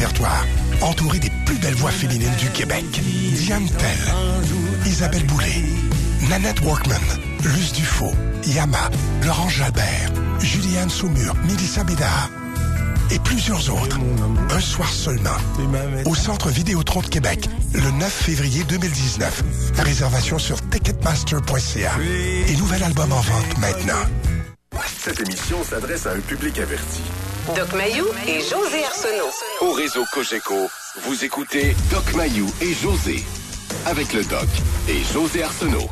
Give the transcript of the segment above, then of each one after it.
répertoire, entouré des plus belles voix féminines du Québec. Diane Tell, Isabelle Boulay, Nanette Workman, Luce Dufault, Yama, Laurence Jalbert, Juliane Saumur, Mélissa Bédard et plusieurs autres. Un soir seulement, au Centre Vidéotron de Québec, le 9 février 2019. Réservation sur ticketmaster.ca. Et nouvel album en vente maintenant. Cette émission s'adresse à un public averti. Doc Mayou et José Arsenault. Au réseau Cogeco, vous écoutez Doc Mayou et José. Avec le Doc et José Arsenault.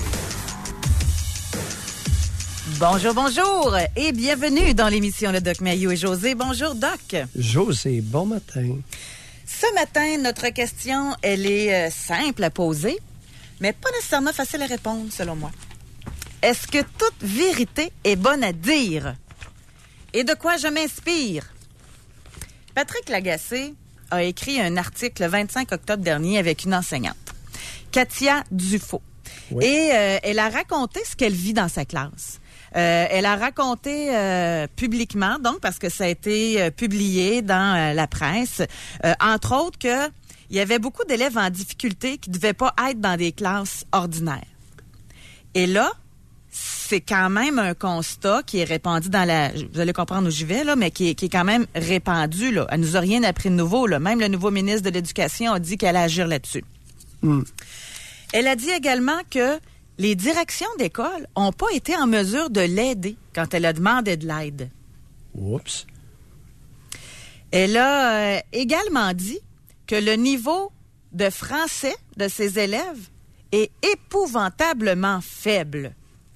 Bonjour, bonjour et bienvenue dans l'émission Le Doc Mayou et José. Bonjour, Doc. José, bon matin. Ce matin, notre question, elle est simple à poser, mais pas nécessairement facile à répondre, selon moi. Est-ce que toute vérité est bonne à dire? Et de quoi je m'inspire? Patrick Lagacé a écrit un article le 25 octobre dernier avec une enseignante, Katia Dufault. Oui. Et elle a raconté ce qu'elle vit dans sa classe. Elle a raconté publiquement, donc, parce que ça a été publié dans la presse, entre autres qu'il y avait beaucoup d'élèves en difficulté qui ne devaient pas être dans des classes ordinaires. Et là, c'est quand même un constat qui est répandu dans la... Vous allez comprendre où j'y vais, là, mais qui est quand même répandu, là. Elle nous a rien appris de nouveau, là. Même le nouveau ministre de l'Éducation a dit qu'elle allait agir là-dessus. Elle a dit également que les directions d'école n'ont pas été en mesure de l'aider quand elle a demandé de l'aide. Oups. Elle a également dit que le niveau de français de ses élèves est épouvantablement faible.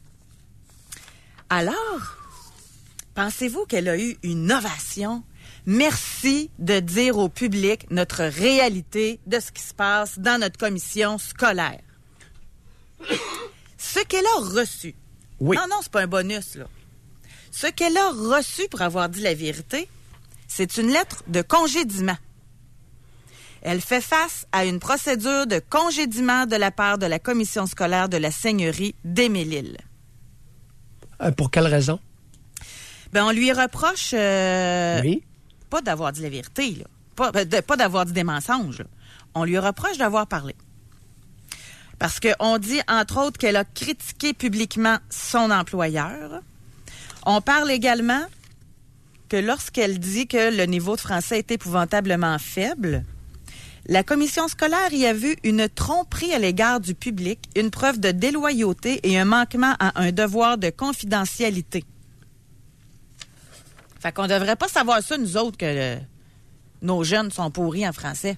Alors, pensez-vous qu'elle a eu une ovation? Merci de dire au public notre réalité de ce qui se passe dans notre commission scolaire. Ce qu'elle a reçu. Oui. Non, c'est pas un bonus, là. Ce qu'elle a reçu pour avoir dit la vérité, c'est une lettre de congédiement. Elle fait face à une procédure de congédiement de la part de la commission scolaire de la Seigneurie d'Émile-Île. Pour quelle raison? On lui reproche oui. Pas d'avoir dit la vérité, là. Pas d'avoir dit des mensonges. Là. On lui reproche d'avoir parlé. Parce qu'on dit, entre autres, qu'elle a critiqué publiquement son employeur. On parle également que lorsqu'elle dit que le niveau de français est épouvantablement faible, la commission scolaire y a vu une tromperie à l'égard du public, une preuve de déloyauté et un manquement à un devoir de confidentialité. Fait qu'on devrait pas savoir ça, nous autres, que nos jeunes sont pourris en français.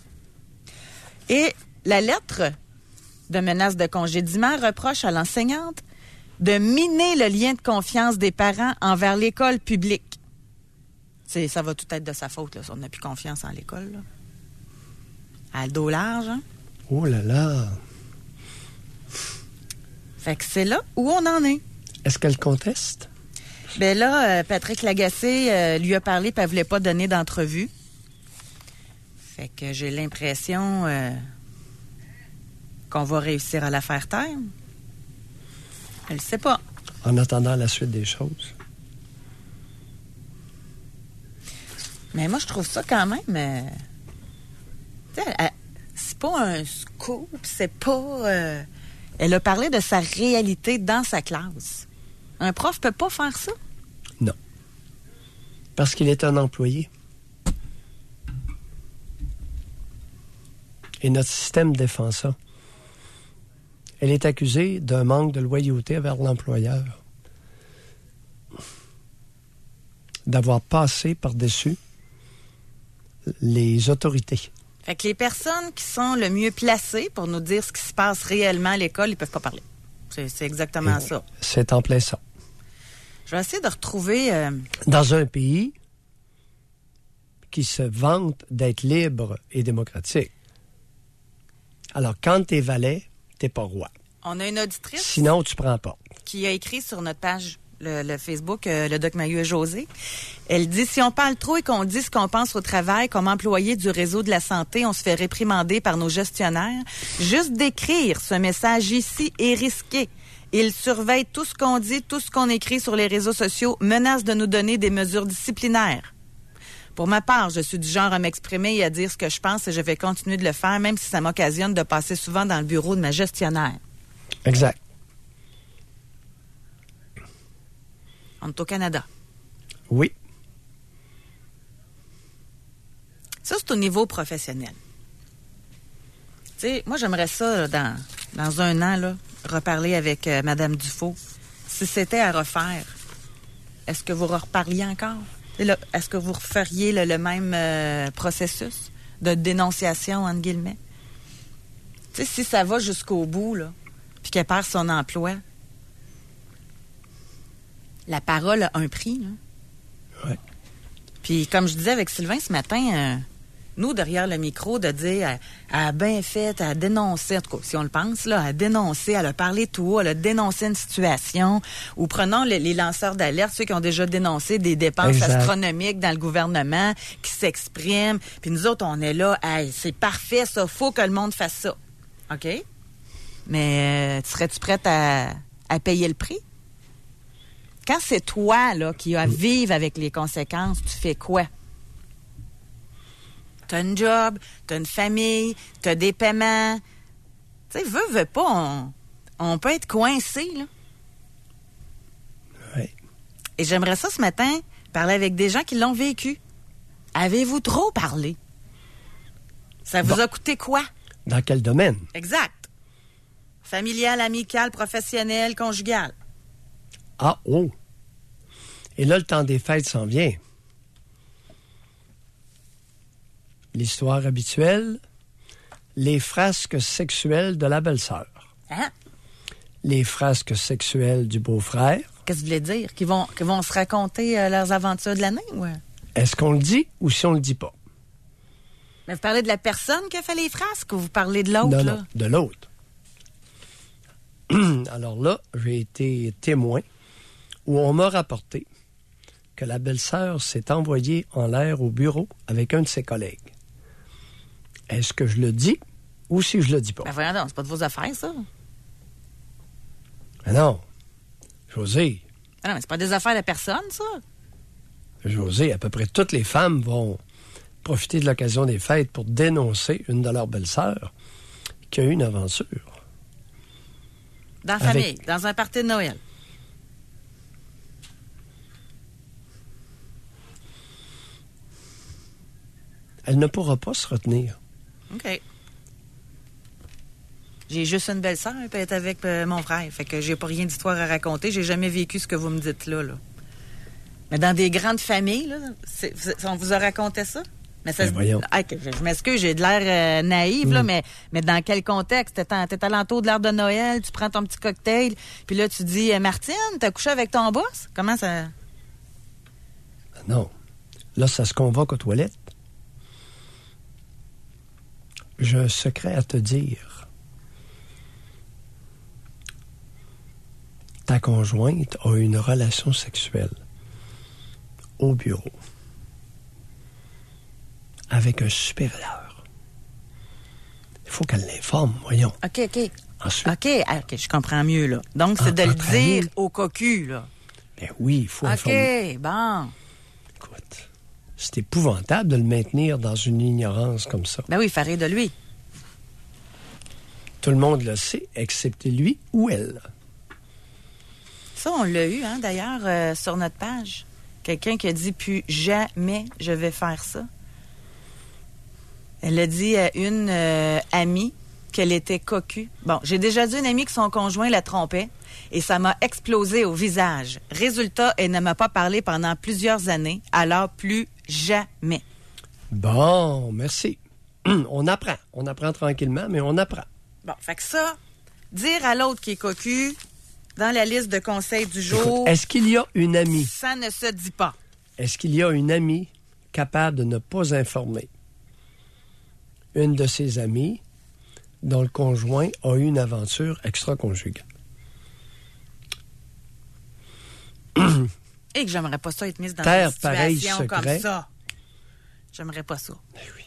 Et la lettre de menace de congédiement reproche à l'enseignante de miner le lien de confiance des parents envers l'école publique. Ça va tout être de sa faute, là, si on n'a plus confiance en l'école, là. À le dos large, hein? Oh là là! Fait que c'est là où on en est. Est-ce qu'elle conteste? Là, Patrick Lagacé lui a parlé, puis elle ne voulait pas donner d'entrevue. Fait que j'ai l'impression qu'on va réussir à la faire taire. Elle ne sait pas. En attendant la suite des choses. Mais moi, je trouve ça quand même... c'est pas un scoop, c'est pas... Elle a parlé de sa réalité dans sa classe. Un prof peut pas faire ça? Non. Parce qu'il est un employé. Et notre système défend ça. Elle est accusée d'un manque de loyauté envers l'employeur. D'avoir passé par-dessus les autorités. Fait que les personnes qui sont le mieux placées pour nous dire ce qui se passe réellement à l'école, ils peuvent pas parler. C'est exactement ça. C'est en plein ça. Je vais essayer de retrouver... Dans un pays qui se vante d'être libre et démocratique. Alors, quand t'es valet, t'es pas roi. On a une auditrice... Sinon, tu prends pas. ...qui a écrit sur notre page, le Facebook, le Doc Mayou et José. Elle dit, si on parle trop et qu'on dit ce qu'on pense au travail comme employé du réseau de la santé, on se fait réprimander par nos gestionnaires. Juste d'écrire ce message ici est risqué. Ils surveillent tout ce qu'on dit, tout ce qu'on écrit sur les réseaux sociaux, menacent de nous donner des mesures disciplinaires. Pour ma part, je suis du genre à m'exprimer et à dire ce que je pense et je vais continuer de le faire, même si ça m'occasionne de passer souvent dans le bureau de ma gestionnaire. Exact. On est au Canada. Oui. Ça, c'est au niveau professionnel. Tu sais, moi, j'aimerais ça, là, dans un an, là, reparler avec Mme Dufault. Si c'était à refaire, est-ce que vous reparliez encore? Est-ce que vous referiez le même processus de dénonciation, entre guillemets? Tu sais, si ça va jusqu'au bout, là, puis qu'elle perd son emploi, la parole a un prix, là. Oui. Puis, comme je disais avec Sylvain ce matin, nous, derrière le micro, de dire, elle a bien fait, elle a dénoncé, en tout cas, si on le pense, là, elle a dénoncé, elle a parlé tout haut, elle a dénoncé une situation, ou prenons les lanceurs d'alerte, ceux qui ont déjà dénoncé des dépenses astronomiques dans le gouvernement, qui s'expriment, puis nous autres, on est là, hey, c'est parfait, ça, faut que le monde fasse ça. OK? Mais serais-tu prête à payer le prix? Quand c'est toi, là, qui as à vivre avec les conséquences, tu fais quoi? T'as une job, t'as une famille, t'as des paiements. Tu sais, veux pas, on peut être coincé, là. Oui. Et j'aimerais ça ce matin, parler avec des gens qui l'ont vécu. Avez-vous trop parlé? Ça vous a coûté quoi? Dans quel domaine? Exact. Familial, amical, professionnel, conjugal. Ah, oh! Et là, le temps des fêtes s'en vient. L'histoire habituelle, les frasques sexuelles de la belle-sœur. Hein? Les frasques sexuelles du beau-frère. Qu'est-ce que vous voulez dire? Qu'ils vont se raconter leurs aventures de l'année, ou? Est-ce qu'on le dit ou si on le dit pas? Mais vous parlez de la personne qui a fait les frasques ou vous parlez de l'autre, là? Non, de l'autre. Alors là, j'ai été témoin où on m'a rapporté que la belle-sœur s'est envoyée en l'air au bureau avec un de ses collègues. Est-ce que je le dis ou si je le dis pas? Ben voyons donc, c'est pas de vos affaires, ça. Mais non. José. Ah non, mais c'est pas des affaires de personne, ça. José, à peu près toutes les femmes vont profiter de l'occasion des fêtes pour dénoncer une de leurs belles-sœurs qui a eu une aventure. Dans la famille, dans un party de Noël. Elle ne pourra pas se retenir. OK. J'ai juste une belle-sœur, elle peut être avec mon frère. Fait que j'ai pas rien d'histoire à raconter. J'ai jamais vécu ce que vous me dites là. Mais dans des grandes familles, là, on vous a raconté ça? Mais ça, voyons. Je m'excuse, j'ai de l'air naïve, là, mais dans quel contexte? T'es alentour de l'heure de Noël, tu prends ton petit cocktail, puis là, tu dis, Martine, t'as couché avec ton boss? Comment ça... Non. Là, ça se convoque aux toilettes. J'ai un secret à te dire. Ta conjointe a une relation sexuelle au bureau avec un supérieur. Il faut qu'elle l'informe, voyons. OK. Ensuite, OK, je comprends mieux, là. Donc, c'est de le dire au cocu, là. Ben oui, il faut informer. OK, bon. Écoute, c'est épouvantable de le maintenir dans une ignorance comme ça. Ben oui, il fait rire de lui. Tout le monde le sait, excepté lui ou elle. Ça, on l'a eu, hein, d'ailleurs, sur notre page. Quelqu'un qui a dit « Plus jamais je vais faire ça ». Elle a dit à une amie qu'elle était cocu. Bon, j'ai déjà dit à une amie que son conjoint la trompait et ça m'a explosé au visage. Résultat, elle ne m'a pas parlé pendant plusieurs années, alors plus jamais. Bon, merci. On apprend tranquillement, mais on apprend. Bon, fait que ça, dire à l'autre qui est cocu, dans la liste de conseils du jour... Écoute, est-ce qu'il y a une amie? Ça ne se dit pas. Est-ce qu'il y a une amie capable de ne pas informer une de ses amies dont le conjoint a eu une aventure extra-conjugale? Et que j'aimerais pas ça être mise dans Terre, une situation pareil, secret. comme ça. J'aimerais pas ça. Ben oui.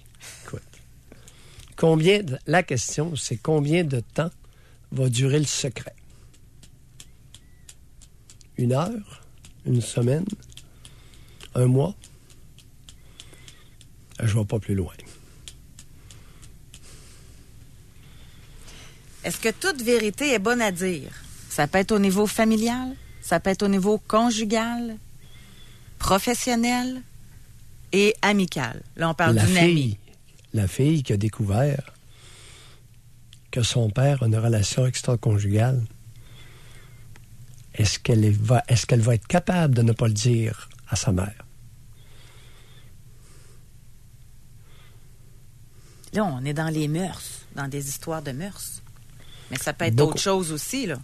Écoute, la question, c'est combien de temps va durer le secret? 1 heure? 1 semaine? 1 mois? Je ne vais pas plus loin. Est-ce que toute vérité est bonne à dire? Ça peut être au niveau familial, ça peut être au niveau conjugal, professionnel et amical. Là, on parle d'une amie. La fille qui a découvert que son père a une relation extra-conjugale, est-ce qu'elle va être capable de ne pas le dire à sa mère? Là, on est dans les mœurs, dans des histoires de mœurs. Mais ça peut être d'autres choses aussi, là.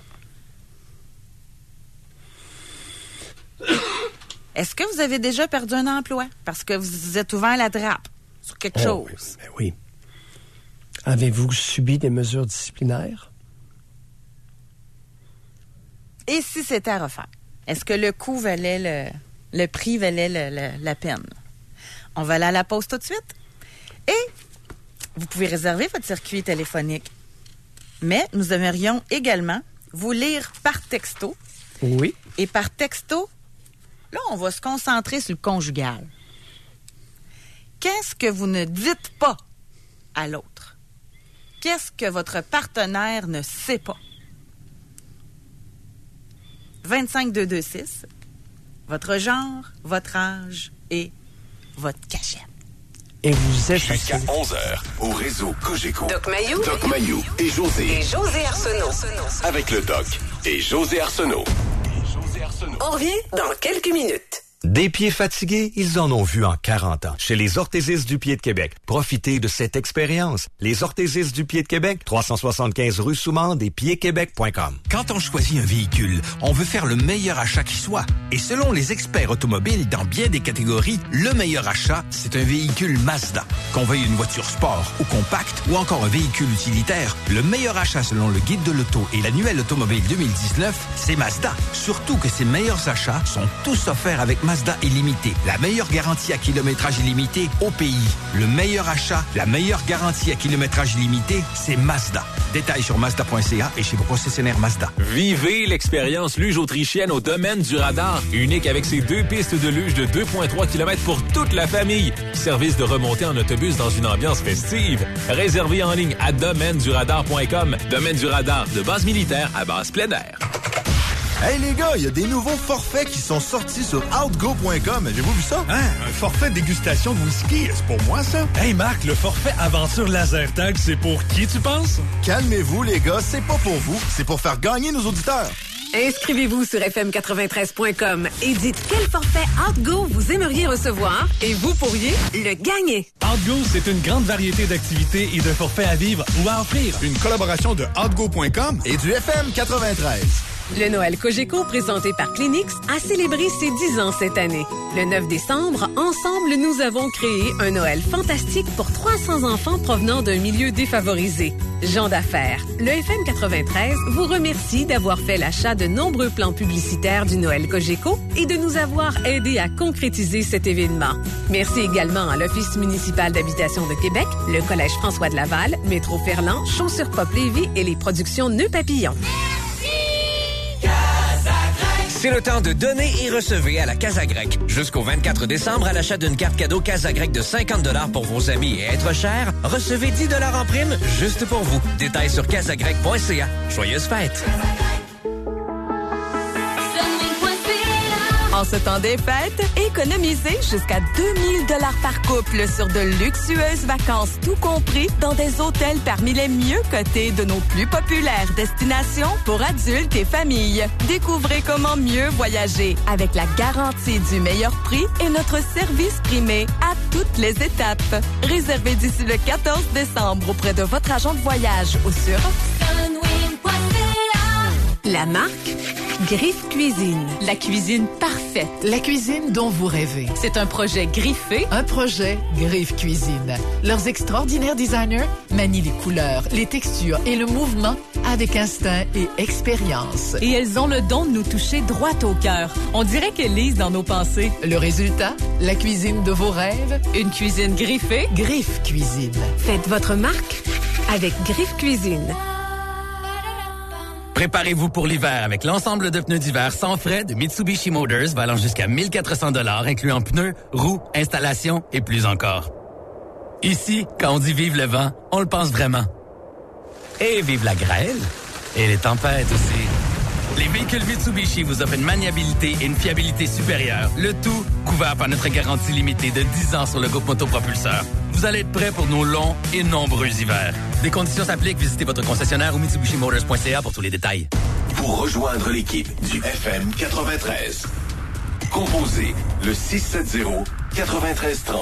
Est-ce que vous avez déjà perdu un emploi parce que vous êtes ouvert la trappe sur quelque chose? Oui. Avez-vous subi des mesures disciplinaires? Et si c'était à refaire? Est-ce que le coût valait le prix valait la peine? On va aller à la pause tout de suite. Et vous pouvez réserver votre circuit téléphonique. Mais nous aimerions également vous lire par texto. Oui. Et par texto, là, on va se concentrer sur le conjugal. Qu'est-ce que vous ne dites pas à l'autre? Qu'est-ce que votre partenaire ne sait pas? 25226, votre genre, votre âge et votre cachette. Et vous êtes jusqu'à 11h au réseau Cogeco. Doc Mayou et José. Et José Arsenault. Avec le Doc et José Arsenault. On revient dans quelques minutes. Des pieds fatigués, ils en ont vu en 40 ans. Chez les orthésistes du pied de Québec, profitez de cette expérience. Les orthésistes du pied de Québec, 375 rue Soumande et piedquebec.com. Quand on choisit un véhicule, on veut faire le meilleur achat qui soit. Et selon les experts automobiles dans bien des catégories, le meilleur achat, c'est un véhicule Mazda. Qu'on veuille une voiture sport ou compacte ou encore un véhicule utilitaire, le meilleur achat selon le guide de l'auto et l'annuel automobile 2019, c'est Mazda. Surtout que ces meilleurs achats sont tous offerts avec Mazda illimité. La meilleure garantie à kilométrage illimité au pays. Le meilleur achat, la meilleure garantie à kilométrage illimité, c'est Mazda. Détails sur Mazda.ca et chez vos concessionnaires Mazda. Vivez l'expérience luge autrichienne au domaine du radar. Unique avec ses 2 pistes de luge de 2,3 km pour toute la famille. Service de remontée en autobus dans une ambiance festive. Réservé en ligne à domaineduradar.com. Domaine du radar, de base militaire à base plein air. Hey les gars, il y a des nouveaux forfaits qui sont sortis sur outgo.com. Avez-vous vu ça? Hein? Un forfait dégustation de whisky, c'est pour moi ça? Hey Marc, le forfait aventure laser tag, c'est pour qui tu penses? Calmez-vous les gars, c'est pas pour vous, c'est pour faire gagner nos auditeurs. Inscrivez-vous sur fm93.com et dites quel forfait Outgo vous aimeriez recevoir et vous pourriez le gagner. Outgo, c'est une grande variété d'activités et de forfaits à vivre ou à offrir. Une collaboration de outgo.com et du FM 93. Le Noël Cogeco, présenté par Clinix, a célébré ses 10 ans cette année. Le 9 décembre, ensemble, nous avons créé un Noël fantastique pour 300 enfants provenant d'un milieu défavorisé. Gens d'affaires, le FM 93 vous remercie d'avoir fait l'achat de nombreux plans publicitaires du Noël Cogeco et de nous avoir aidés à concrétiser cet événement. Merci également à l'Office municipal d'habitation de Québec, le Collège François de Laval, Métro Ferland, Chaussures Pop Lévis et les productions Nœuds Papillon. C'est le temps de donner et recevoir à la Casa Grecque. Jusqu'au 24 décembre, à l'achat d'une carte cadeau Casa Grecque de 50 $ pour vos amis et être cher, recevez 10 $ en prime juste pour vous. Détails sur casagrecque.ca. Joyeuses fêtes! En ce temps des fêtes, économisez jusqu'à 2000 $ par couple sur de luxueuses vacances tout compris dans des hôtels parmi les mieux cotés de nos plus populaires destinations pour adultes et familles. Découvrez comment mieux voyager avec la garantie du meilleur prix et notre service primé à toutes les étapes. Réservez d'ici le 14 décembre auprès de votre agent de voyage ou sur La marque Griffe Cuisine. La cuisine parfaite. La cuisine dont vous rêvez. C'est un projet griffé. Un projet Griffe Cuisine. Leurs extraordinaires designers manient les couleurs, les textures et le mouvement avec instinct et expérience. Et elles ont le don de nous toucher droit au cœur. On dirait qu'elles lisent dans nos pensées. Le résultat? La cuisine de vos rêves. Une cuisine griffée. Griffe Cuisine. Faites votre marque avec Griffe Cuisine. Préparez-vous pour l'hiver avec l'ensemble de pneus d'hiver sans frais de Mitsubishi Motors valant jusqu'à 1 400 $, incluant pneus, roues, installation et plus encore. Ici, quand on dit vive le vent, on le pense vraiment. Et vive la grêle. Et les tempêtes aussi. Les véhicules Mitsubishi vous offrent une maniabilité et une fiabilité supérieures. Le tout couvert par notre garantie limitée de 10 ans sur le groupe motopropulseur. Vous allez être prêts pour nos longs et nombreux hivers. Des conditions s'appliquent. Visitez votre concessionnaire ou mitsubishimotors.ca pour tous les détails. Pour rejoindre l'équipe du FM 93, composez le 670-9330.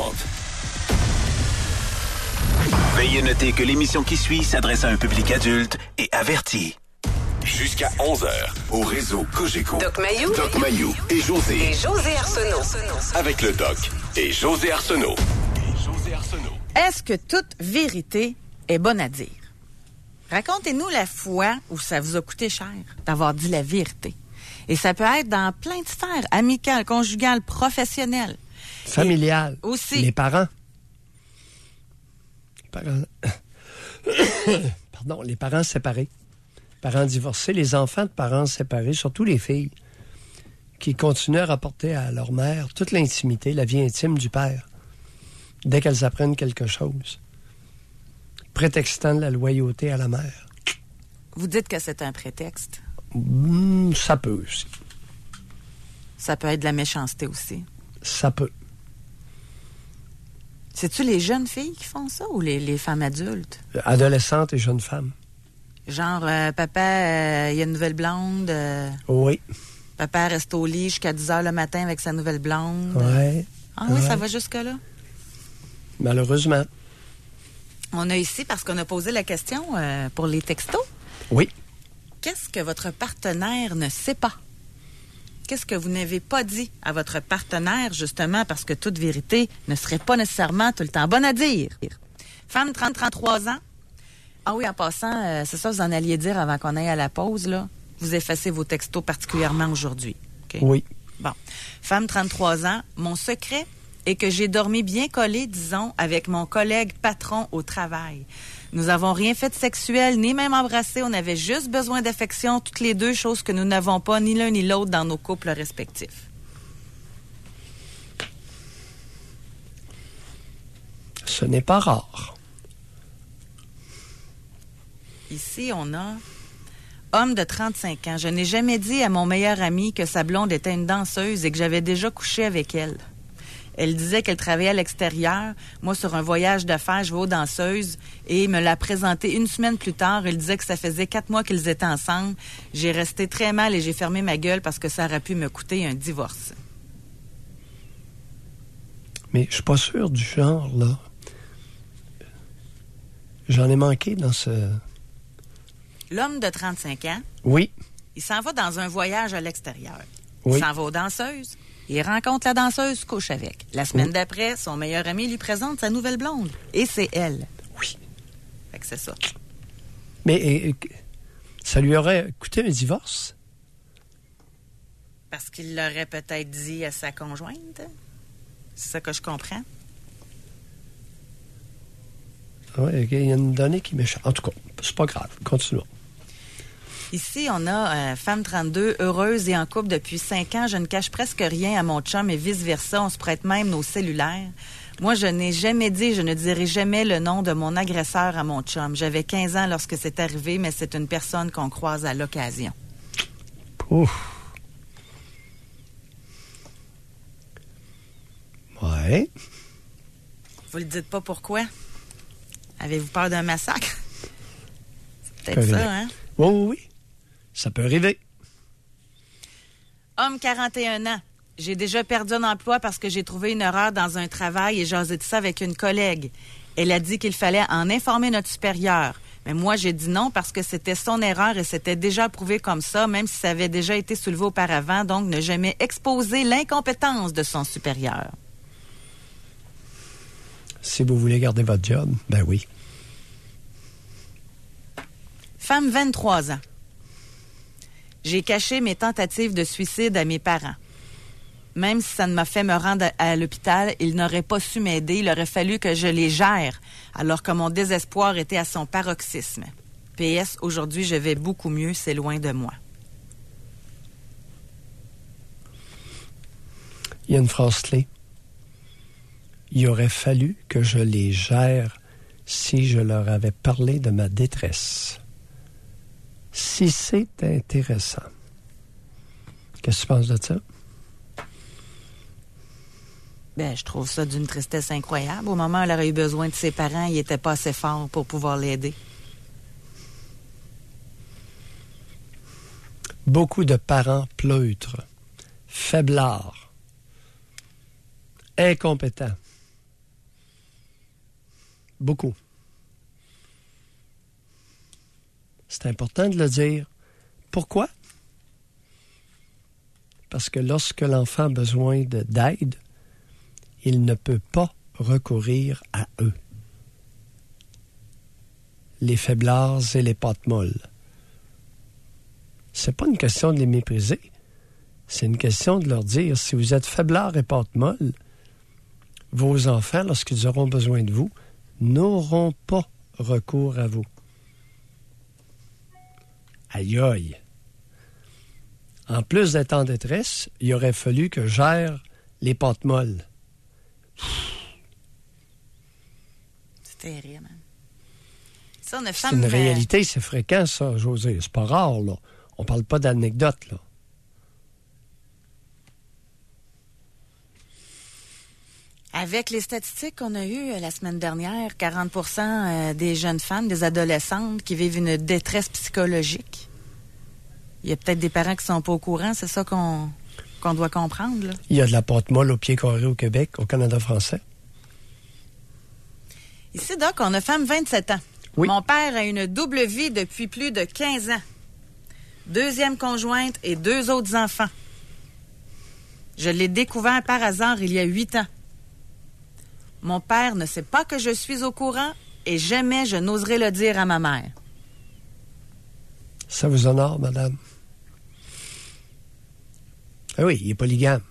Veuillez noter que l'émission qui suit s'adresse à un public adulte et averti. Jusqu'à 11h, au réseau Cogeco. Doc Mayou et José. Et José Arsenault. Avec le Doc et José Arsenault. Est-ce que toute vérité est bonne à dire? Racontez-nous la fois où ça vous a coûté cher d'avoir dit la vérité. Et ça peut être dans plein de sphères, amicales, conjugales, professionnelles. Familiales. Aussi. Les parents. Pardon, les parents séparés. Parents divorcés, les enfants de parents séparés, surtout les filles, qui continuent à rapporter à leur mère toute l'intimité, la vie intime du père, dès qu'elles apprennent quelque chose, prétextant la loyauté à la mère. Vous dites que c'est un prétexte? Ça peut aussi. Ça peut être de la méchanceté aussi? Ça peut. C'est-tu les jeunes filles qui font ça ou les femmes adultes? Adolescentes et jeunes femmes. Genre, papa, il y a une nouvelle blonde. Oui. Papa reste au lit jusqu'à 10 h le matin avec sa nouvelle blonde. Oui. Ah oui, ça va jusque-là? Malheureusement. On a ici, parce qu'on a posé la question pour les textos. Oui. Qu'est-ce que votre partenaire ne sait pas? Qu'est-ce que vous n'avez pas dit à votre partenaire, justement, parce que toute vérité ne serait pas nécessairement tout le temps bonne à dire? Femme, 33 ans. Ah oui, en passant, c'est ça que vous en alliez dire avant qu'on aille à la pause, là. Vous effacez vos textos particulièrement aujourd'hui. Okay? Oui. Bon. Femme, 33 ans. Mon secret est que j'ai dormi bien collé, disons, avec mon collègue patron au travail. Nous n'avons rien fait de sexuel, ni même embrassé. On avait juste besoin d'affection, toutes les deux, choses que nous n'avons pas, ni l'un ni l'autre, dans nos couples respectifs. Ce n'est pas rare. Ici, on a homme de 35 ans. Je n'ai jamais dit à mon meilleur ami que sa blonde était une danseuse et que j'avais déjà couché avec elle. Elle disait qu'elle travaillait à l'extérieur. Moi, sur un voyage d'affaires, je vais aux danseuses et me l'a présenté une semaine plus tard. Elle disait que ça faisait 4 mois qu'ils étaient ensemble. J'ai resté très mal et j'ai fermé ma gueule parce que ça aurait pu me coûter un divorce. Mais je suis pas sûr du genre, là. J'en ai manqué dans ce... L'homme de 35 ans, oui. Il s'en va dans un voyage à l'extérieur. Oui. Il s'en va aux danseuses. Il rencontre la danseuse, couche avec. La semaine d'après, son meilleur ami lui présente sa nouvelle blonde. Et c'est elle. Oui. Fait que c'est ça. Mais ça lui aurait coûté un divorce? Parce qu'il l'aurait peut-être dit à sa conjointe. C'est ça que je comprends. Oui, il y a une donnée qui m'échappe. En tout cas, c'est pas grave. Continuons. Ici, on a femme 32, heureuse et en couple depuis 5 ans. Je ne cache presque rien à mon chum et vice-versa. On se prête même nos cellulaires. Moi, je n'ai jamais dit, je ne dirai jamais le nom de mon agresseur à mon chum. J'avais 15 ans lorsque c'est arrivé, mais c'est une personne qu'on croise à l'occasion. Ouf. Ouais. Vous le dites pas pourquoi? Avez-vous peur d'un massacre? C'est peut-être ça, hein? Oui, oui, oui. Ça peut arriver. Homme 41 ans. J'ai déjà perdu un emploi parce que j'ai trouvé une erreur dans un travail et jasé de ça avec une collègue. Elle a dit qu'il fallait en informer notre supérieur. Mais moi, j'ai dit non parce que c'était son erreur et c'était déjà approuvé comme ça, même si ça avait déjà été soulevé auparavant, donc ne jamais exposer l'incompétence de son supérieur. Si vous voulez garder votre job, ben oui. Femme 23 ans. J'ai caché mes tentatives de suicide à mes parents. Même si ça ne m'a fait me rendre à l'hôpital, ils n'auraient pas su m'aider. Il aurait fallu que je les gère, alors que mon désespoir était à son paroxysme. PS, aujourd'hui, je vais beaucoup mieux, c'est loin de moi. Il y a une phrase clé. Il aurait fallu que je les gère si je leur avais parlé de ma détresse. Si c'est intéressant. Qu'est-ce que tu penses de ça? Ben, je trouve ça d'une tristesse incroyable. Au moment où elle aurait eu besoin de ses parents, il n'était pas assez fort pour pouvoir l'aider. Beaucoup de parents pleutres, faiblards, incompétents. Beaucoup. C'est important de le dire. Pourquoi? Parce que lorsque l'enfant a besoin d'aide, il ne peut pas recourir à eux. Les faiblards et les pâtes molles. C'est pas une question de les mépriser. C'est une question de leur dire, si vous êtes faiblards et pâtes molles, vos enfants, lorsqu'ils auront besoin de vous, n'auront pas recours à vous. Aïe aïe. En plus d'être en détresse, il aurait fallu que je gère les pâtes molles. C'est terrible. Ça, une C'est femme, une réalité, c'est fréquent, ça, José. C'est pas rare, là. On parle pas d'anecdotes, là. Avec les statistiques qu'on a eues la semaine dernière, 40% des jeunes femmes, des adolescentes qui vivent une détresse psychologique. Il y a peut-être des parents qui sont pas au courant, c'est ça qu'on doit comprendre, là. Il y a de la pâte molle au pied carré au Québec, au Canada français. Ici, Doc, on a femme 27 ans. Oui. Mon père a une double vie depuis plus de 15 ans. 2e conjointe et 2 autres enfants. Je l'ai découvert par hasard il y a 8 ans. Mon père ne sait pas que je suis au courant et jamais je n'oserais le dire à ma mère. Ça vous honore, madame? Ah oui, il est polygame.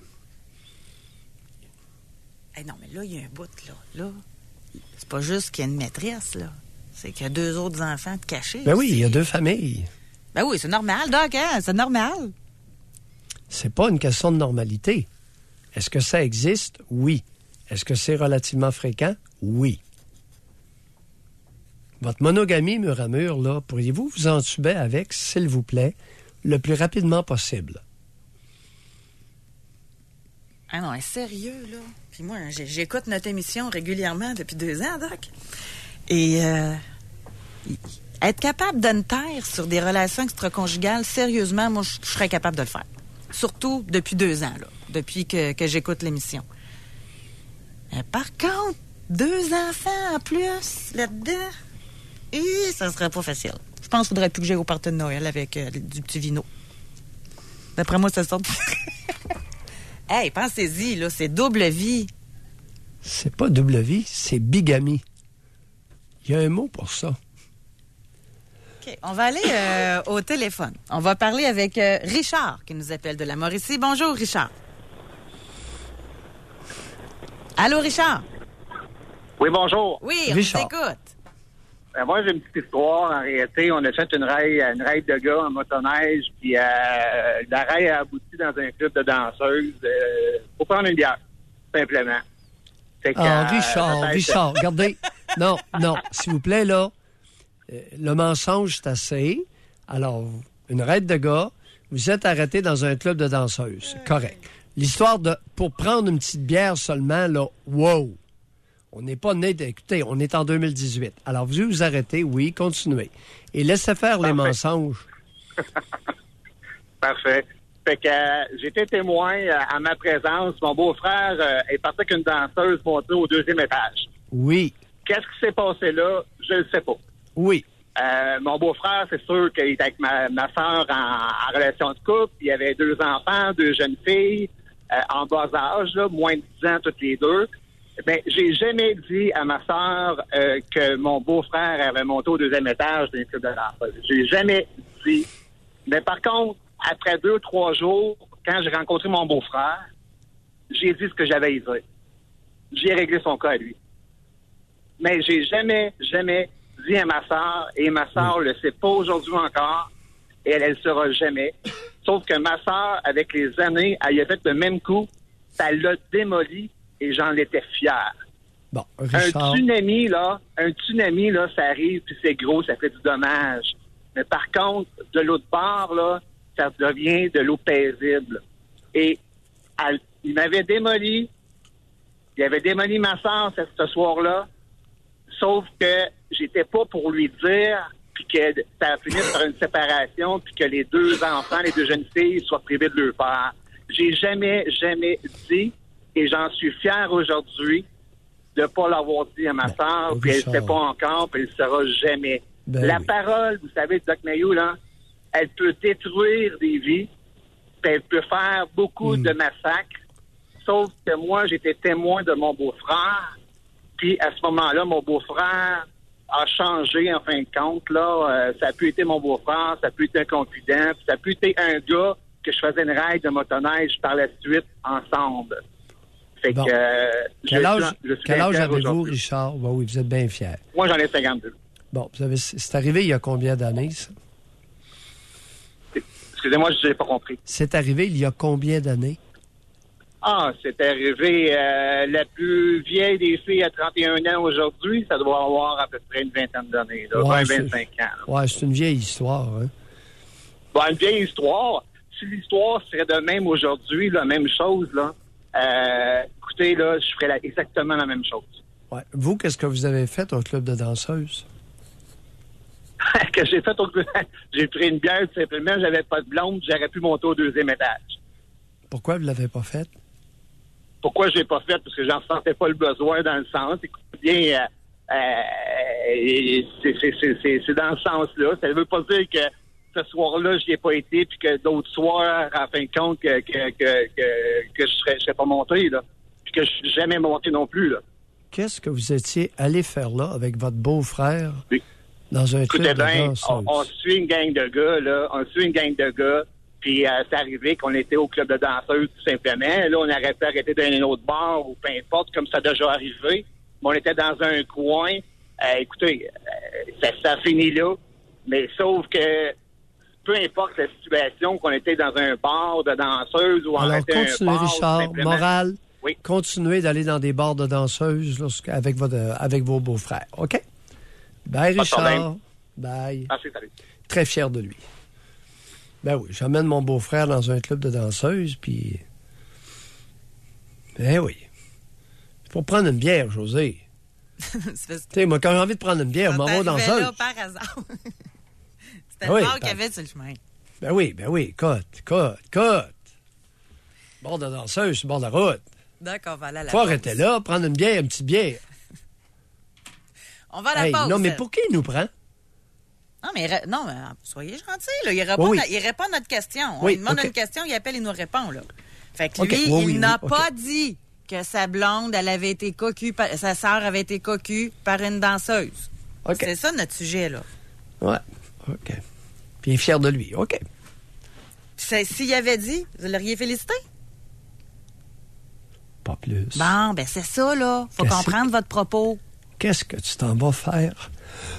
Hey, non, mais là, il y a un bout, là. C'est pas juste qu'il y a une maîtresse, là. C'est qu'il y a 2 autres enfants de cachés. Ben oui, il y a 2 familles. Ben oui, c'est normal, Doc, hein? C'est normal. C'est pas une question de normalité. Est-ce que ça existe? Oui. Est-ce que c'est relativement fréquent? Oui. Votre monogamie mur à mur, là, pourriez-vous vous entuber avec, s'il vous plaît, le plus rapidement possible? Ah non, sérieux, là. Puis moi, j'écoute notre émission régulièrement depuis 2 ans, Doc. Et être capable de ne taire sur des relations extraconjugales, sérieusement, moi, je serais capable de le faire. Surtout depuis 2 ans, là, depuis que j'écoute l'émission. Par contre, 2 enfants en plus là-dedans, ça serait pas facile. Je pense qu'il faudrait plus que j'aille au party de Noël avec du petit vino. D'après moi, ça sort. Hey, pensez-y, là, c'est double vie. C'est pas double vie, c'est bigamie. Il y a un mot pour ça. OK, on va aller au téléphone. On va parler avec Richard, qui nous appelle de la Mauricie. Bonjour, Richard. Allô, Richard? Oui, bonjour. Oui, Richard. On t'écoute. Moi, j'ai une petite histoire. En réalité, on a fait une raid de gars en motoneige, puis la raid a abouti dans un club de danseuses pour prendre une bière, simplement. Richard, regardez. Non, s'il vous plaît, là, le mensonge, c'est assez. Alors, une raid de gars, vous êtes arrêté dans un club de danseuses. C'est correct. L'histoire pour prendre une petite bière seulement, là, wow! On n'est pas né d'écouter, on est en 2018. Alors, vous arrêtez, oui, continuez. Et laissez faire les mensonges. Parfait. Fait que j'étais témoin à ma présence. Mon beau-frère est parti avec une danseuse montée au 2e étage. Oui. Qu'est-ce qui s'est passé là? Je ne sais pas. Oui. Mon beau-frère, c'est sûr qu'il était avec ma soeur en relation de couple. Il y avait 2 enfants, 2 jeunes filles en bas âge, là, moins de 10 ans toutes les 2. Ben, j'ai jamais dit à ma soeur que mon beau-frère avait monté au 2e étage d'un club de danseuse. J'ai jamais dit. Mais par contre, après 2-3 jours, quand j'ai rencontré mon beau-frère, j'ai dit ce que j'avais à dire. J'ai réglé son cas à lui. Mais j'ai jamais dit à ma sœur, et ma sœur le sait pas aujourd'hui encore, et elle le saura jamais. Sauf que ma sœur, avec les années, elle a fait le même coup, ça l'a démoli, et j'en étais fier. Bon, Richard... Un tsunami, là, ça arrive, puis c'est gros, ça fait du dommage. Mais par contre, de l'autre bord, là, ça devient de l'eau paisible. Et il m'avait démoli, il avait démoli ma sœur ce soir-là, sauf que j'étais pas pour lui dire, puis que ça a fini par une séparation, puis que les deux enfants, les deux jeunes filles soient privés de leur père. J'ai jamais dit, et j'en suis fier aujourd'hui, de ne pas l'avoir dit à ma sœur, puis elle ne sait pas encore, puis elle ne saura jamais. La parole, vous savez, Doc Mayou, là, elle peut détruire des vies, puis elle peut faire beaucoup de massacres, sauf que moi, j'étais témoin de mon beau-frère, puis à ce moment-là, mon beau-frère a changé, en fin de compte, là. Ça a pu être mon beau-frère, ça a pu être un confident, ça a pu être un gars que je faisais une ride de motoneige par la suite ensemble. Fait bon. que... Quel âge avez-vous, Richard? Ben oui, vous êtes bien fier. Moi, j'en ai 52. Bon, c'est arrivé il y a combien d'années, ça? Excusez-moi, je n'ai pas compris. C'est arrivé il y a combien d'années? Ah, c'est arrivé la plus vieille des filles à 31 ans aujourd'hui. Ça doit avoir à peu près une vingtaine d'années, 20-25 ans. Ouais, c'est une vieille histoire, hein? Bon, une vieille histoire. Si l'histoire serait de même aujourd'hui, la même chose, là, écoutez, là, je ferais exactement la même chose. Ouais. Vous, qu'est-ce que vous avez fait au club de danseuses? Que j'ai fait au club... J'ai pris une bière, tout simplement. J'avais pas de blonde, j'aurais pu monter au 2e étage. Pourquoi vous l'avez pas fait? Pourquoi je l'ai pas fait? Parce que j'en sentais pas le besoin dans le sens. Écoutez bien, c'est dans ce sens-là. Ça ne veut pas dire que ce soir-là, j'y ai pas été, puis que d'autres soirs, en fin de compte, que je serais pas monté, là. Puis que je suis jamais monté non plus, là. Qu'est-ce que vous étiez allé faire là avec votre beau-frère dans un club de danseuses? On suit une gang de gars, là. Puis c'est arrivé qu'on était au club de danseuses, tout simplement. Là, on aurait pu arrêter dans un autre bar ou peu importe, comme ça a déjà arrivé. Mais on était dans un coin. Écoutez, ça finit là. Mais sauf que peu importe la situation, qu'on était dans un bar de danseuses ou alors, était continuez, un bar, Richard, morale, oui. Continuez d'aller dans des bars de danseuses avec vos beaux-frères, OK? Bye, Richard. Bye. Merci, salut. Très fier de lui. Ben oui, j'amène mon beau-frère dans un club de danseuses, puis... Ben oui. Il faut prendre une bière, José. Tu sais, moi, quand j'ai envie de prendre une bière, je m'en vais dans danseuse. Là par hasard. C'était le bar qu'il y avait sur le chemin. Ben oui. Cote. Bord de danseuse, sur le bord de la route. D'accord, on va aller à la pause. Faut pause. arrêter là, prendre une bière, une petite bière. On va à la pause. Non, mais pour qui il nous prend? Non, mais soyez gentils, là. Il répond à notre question. On lui demande une question, il appelle et nous répond, là. Fait que lui, il n'a pas dit que sa blonde, elle avait été cocu, sa sœur avait été cocu par une danseuse. Okay. C'est ça notre sujet, là. Ouais, OK. Puis il est fier de lui, OK. S'il avait dit, vous l'auriez félicité? Pas plus. Bon, ben c'est ça, là. Faut comprendre votre propos. Qu'est-ce que tu t'en vas faire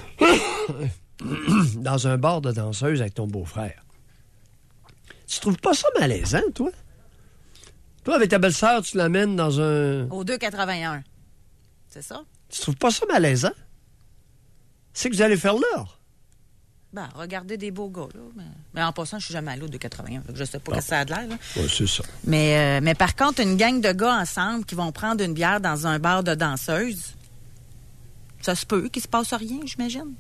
dans un bar de danseuse avec ton beau-frère? Tu trouves pas ça malaisant, toi? Toi, avec ta belle-sœur, tu l'amènes dans un... Au 2,81. C'est ça? Tu trouves pas ça malaisant? C'est que vous allez faire là? Ben, regardez des beaux gars, là. Mais en passant, je suis jamais allé au 2,81. Je sais pas que ça a de l'air, là. Oui, c'est ça. Mais par contre, une gang de gars ensemble qui vont prendre une bière dans un bar de danseuses, ça se peut qu'il se passe rien, j'imagine.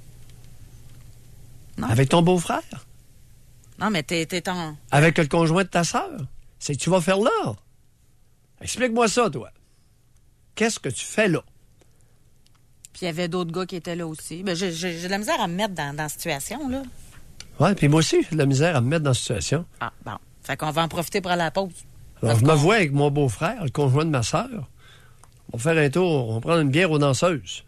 Non? Avec ton beau-frère? Non, mais t'es en... Avec le conjoint de ta sœur? C'est que tu vas faire là? Explique-moi ça, toi. Qu'est-ce que tu fais là? Puis il y avait d'autres gars qui étaient là aussi. Ben, j'ai de la misère à me mettre dans la situation, là. Oui, puis moi aussi, j'ai de la misère à me mettre dans la situation. Ah, bon. Fait qu'on va en profiter pour aller à la pause. Alors, je me vois avec mon beau-frère, le conjoint de ma sœur. On va faire un tour, on va prendre une bière aux danseuses.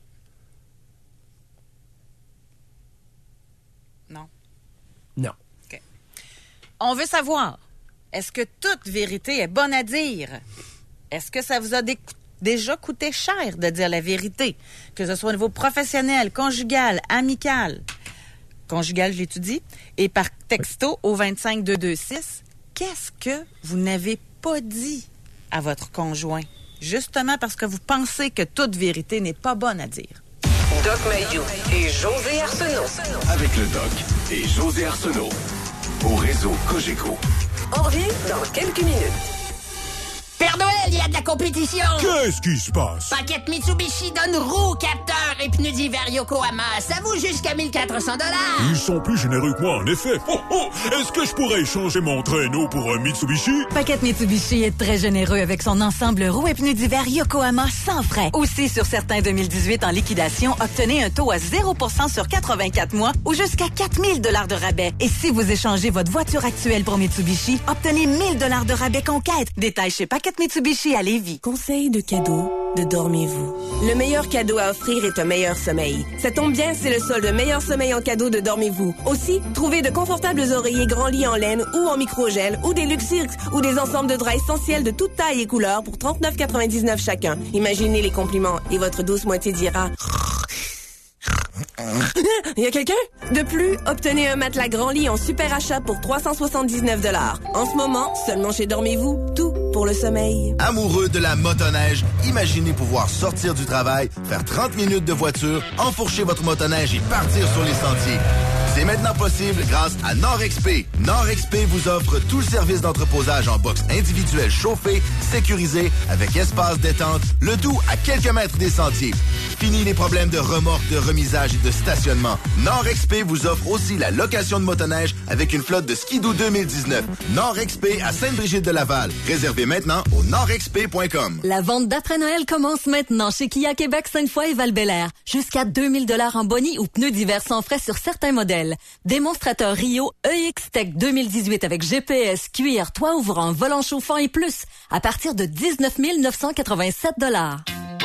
Non. Non. OK. On veut savoir, est-ce que toute vérité est bonne à dire? Est-ce que ça vous a déjà coûté cher de dire la vérité, que ce soit au niveau professionnel, conjugal, amical. Conjugal, je l'étudie, et par texto au 25226, qu'est-ce que vous n'avez pas dit à votre conjoint? Justement parce que vous pensez que toute vérité n'est pas bonne à dire. Doc Mayou et José Arsenault. Avec le Doc et José Arsenault. Au réseau Cogeco. On revient dans quelques minutes. Père Noël, il y a de la compétition! Qu'est-ce qui se passe? Paquette Mitsubishi donne roues, capteurs et pneus d'hiver Yokohama. Ça vaut jusqu'à 1400 $. Ils sont plus généreux que moi, en effet. Oh, oh! Est-ce que je pourrais échanger mon traîneau pour un Mitsubishi? Paquette Mitsubishi est très généreux avec son ensemble roues et pneus d'hiver Yokohama sans frais. Aussi, sur certains 2018 en liquidation, obtenez un taux à 0% sur 84 mois ou jusqu'à 4000 $ de rabais. Et si vous échangez votre voiture actuelle pour Mitsubishi, obtenez 1000 $ de rabais conquête. Détails chez Paquette Mitsubishi à Lévis. Conseil de cadeau de Dormez-vous. Le meilleur cadeau à offrir est un meilleur sommeil. Ça tombe bien, c'est le solde meilleur sommeil en cadeau de Dormez-vous. Aussi, trouvez de confortables oreillers grands lits en laine ou en microgel ou des Luxirx ou des ensembles de draps essentiels de toutes tailles et couleurs pour 39,99 chacun. Imaginez les compliments et votre douce moitié dira... Il y a quelqu'un? De plus, obtenez un matelas grand lit en super achat pour 379 $. En ce moment, seulement chez Dormez-vous, tout pour le sommeil. Amoureux de la motoneige, imaginez pouvoir sortir du travail, faire 30 minutes de voiture, enfourcher votre motoneige et partir sur les sentiers. C'est maintenant possible grâce à NordXP. NordXP vous offre tout le service d'entreposage en box individuel chauffé, sécurisé, avec espace détente, le tout à quelques mètres des sentiers. Fini les problèmes de remorque, de remisage et de stationnement. NordXP vous offre aussi la location de motoneige avec une flotte de Skidoo 2019. NordXP à Sainte-Brigitte-de-Laval. Réservez maintenant au nordxp.com. La vente d'après-Noël commence maintenant chez Kia Québec, Sainte-Foy et Val-Bélair. Jusqu'à 2000 $ en boni ou pneus d'hiver sans frais sur certains modèles. Démonstrateur Rio EX-Tech 2018 avec GPS, cuir, toit ouvrant, volant chauffant et plus. À partir de 19 987 $.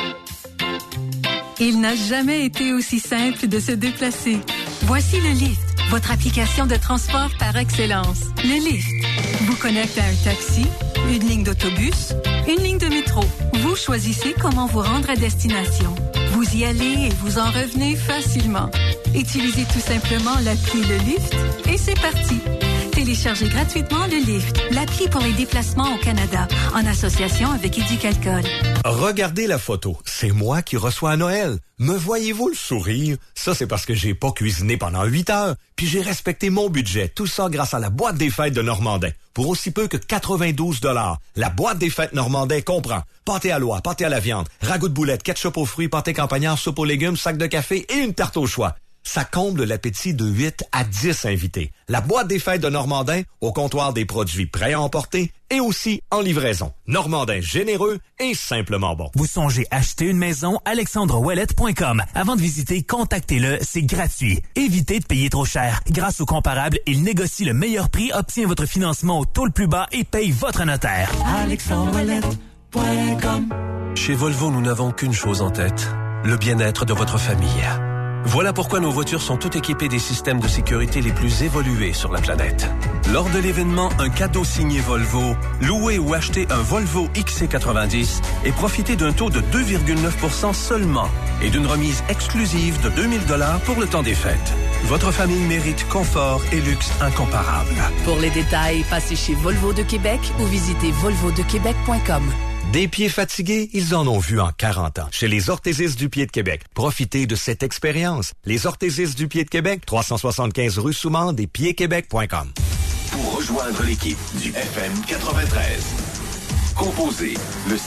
Il n'a jamais été aussi simple de se déplacer. Voici le Lyft, votre application de transport par excellence. Le Lyft vous connecte à un taxi, une ligne d'autobus, une ligne de métro. Vous choisissez comment vous rendre à destination. Vous y allez et vous en revenez facilement. Utilisez tout simplement l'appli Le Lyft et c'est parti. Téléchargez gratuitement le Lyft, l'appli pour les déplacements au Canada, en association avec Éducalcool. Regardez la photo. C'est moi qui reçois à Noël. Me voyez-vous le sourire? Ça, c'est parce que j'ai pas cuisiné pendant 8 heures, puis j'ai respecté mon budget. Tout ça grâce à la boîte des fêtes de Normandin. Pour aussi peu que 92 $. La boîte des fêtes Normandin comprend pâté à l'oie, pâté à la viande, ragoût de boulettes, ketchup aux fruits, pâté campagnard, soupe aux légumes, sac de café et une tarte au choix. Ça comble l'appétit de 8 à 10 invités. La boîte des fêtes de Normandin, au comptoir des produits prêts à emporter et aussi en livraison. Normandin généreux et simplement bon. Vous songez acheter une maison? AlexandreOuellet.com. Avant de visiter, contactez-le, c'est gratuit. Évitez de payer trop cher. Grâce au comparable, il négocie le meilleur prix, obtient votre financement au taux le plus bas et paye votre notaire. AlexandreOuellet.com. Chez Volvo, nous n'avons qu'une chose en tête, le bien-être de votre famille. Voilà pourquoi nos voitures sont toutes équipées des systèmes de sécurité les plus évolués sur la planète. Lors de l'événement, un cadeau signé Volvo, louez ou achetez un Volvo XC90 et profitez d'un taux de 2,9% seulement et d'une remise exclusive de 2000 $ pour le temps des fêtes. Votre famille mérite confort et luxe incomparables. Pour les détails, passez chez Volvo de Québec ou visitez volvodequebec.com. Des pieds fatigués, ils en ont vu en 40 ans. Chez les orthésistes du pied de Québec, profitez de cette expérience. Les orthésistes du pied de Québec, 375 rue Soumande et piedquebec.com. Pour rejoindre l'équipe du FM 93, composez le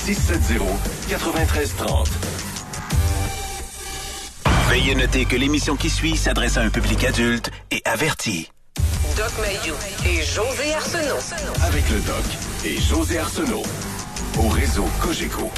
670-9330. Veuillez noter que l'émission qui suit s'adresse à un public adulte et averti. Doc Mayou et José Arsenault. Avec le Doc et José Arsenault. Au réseau Cogeco.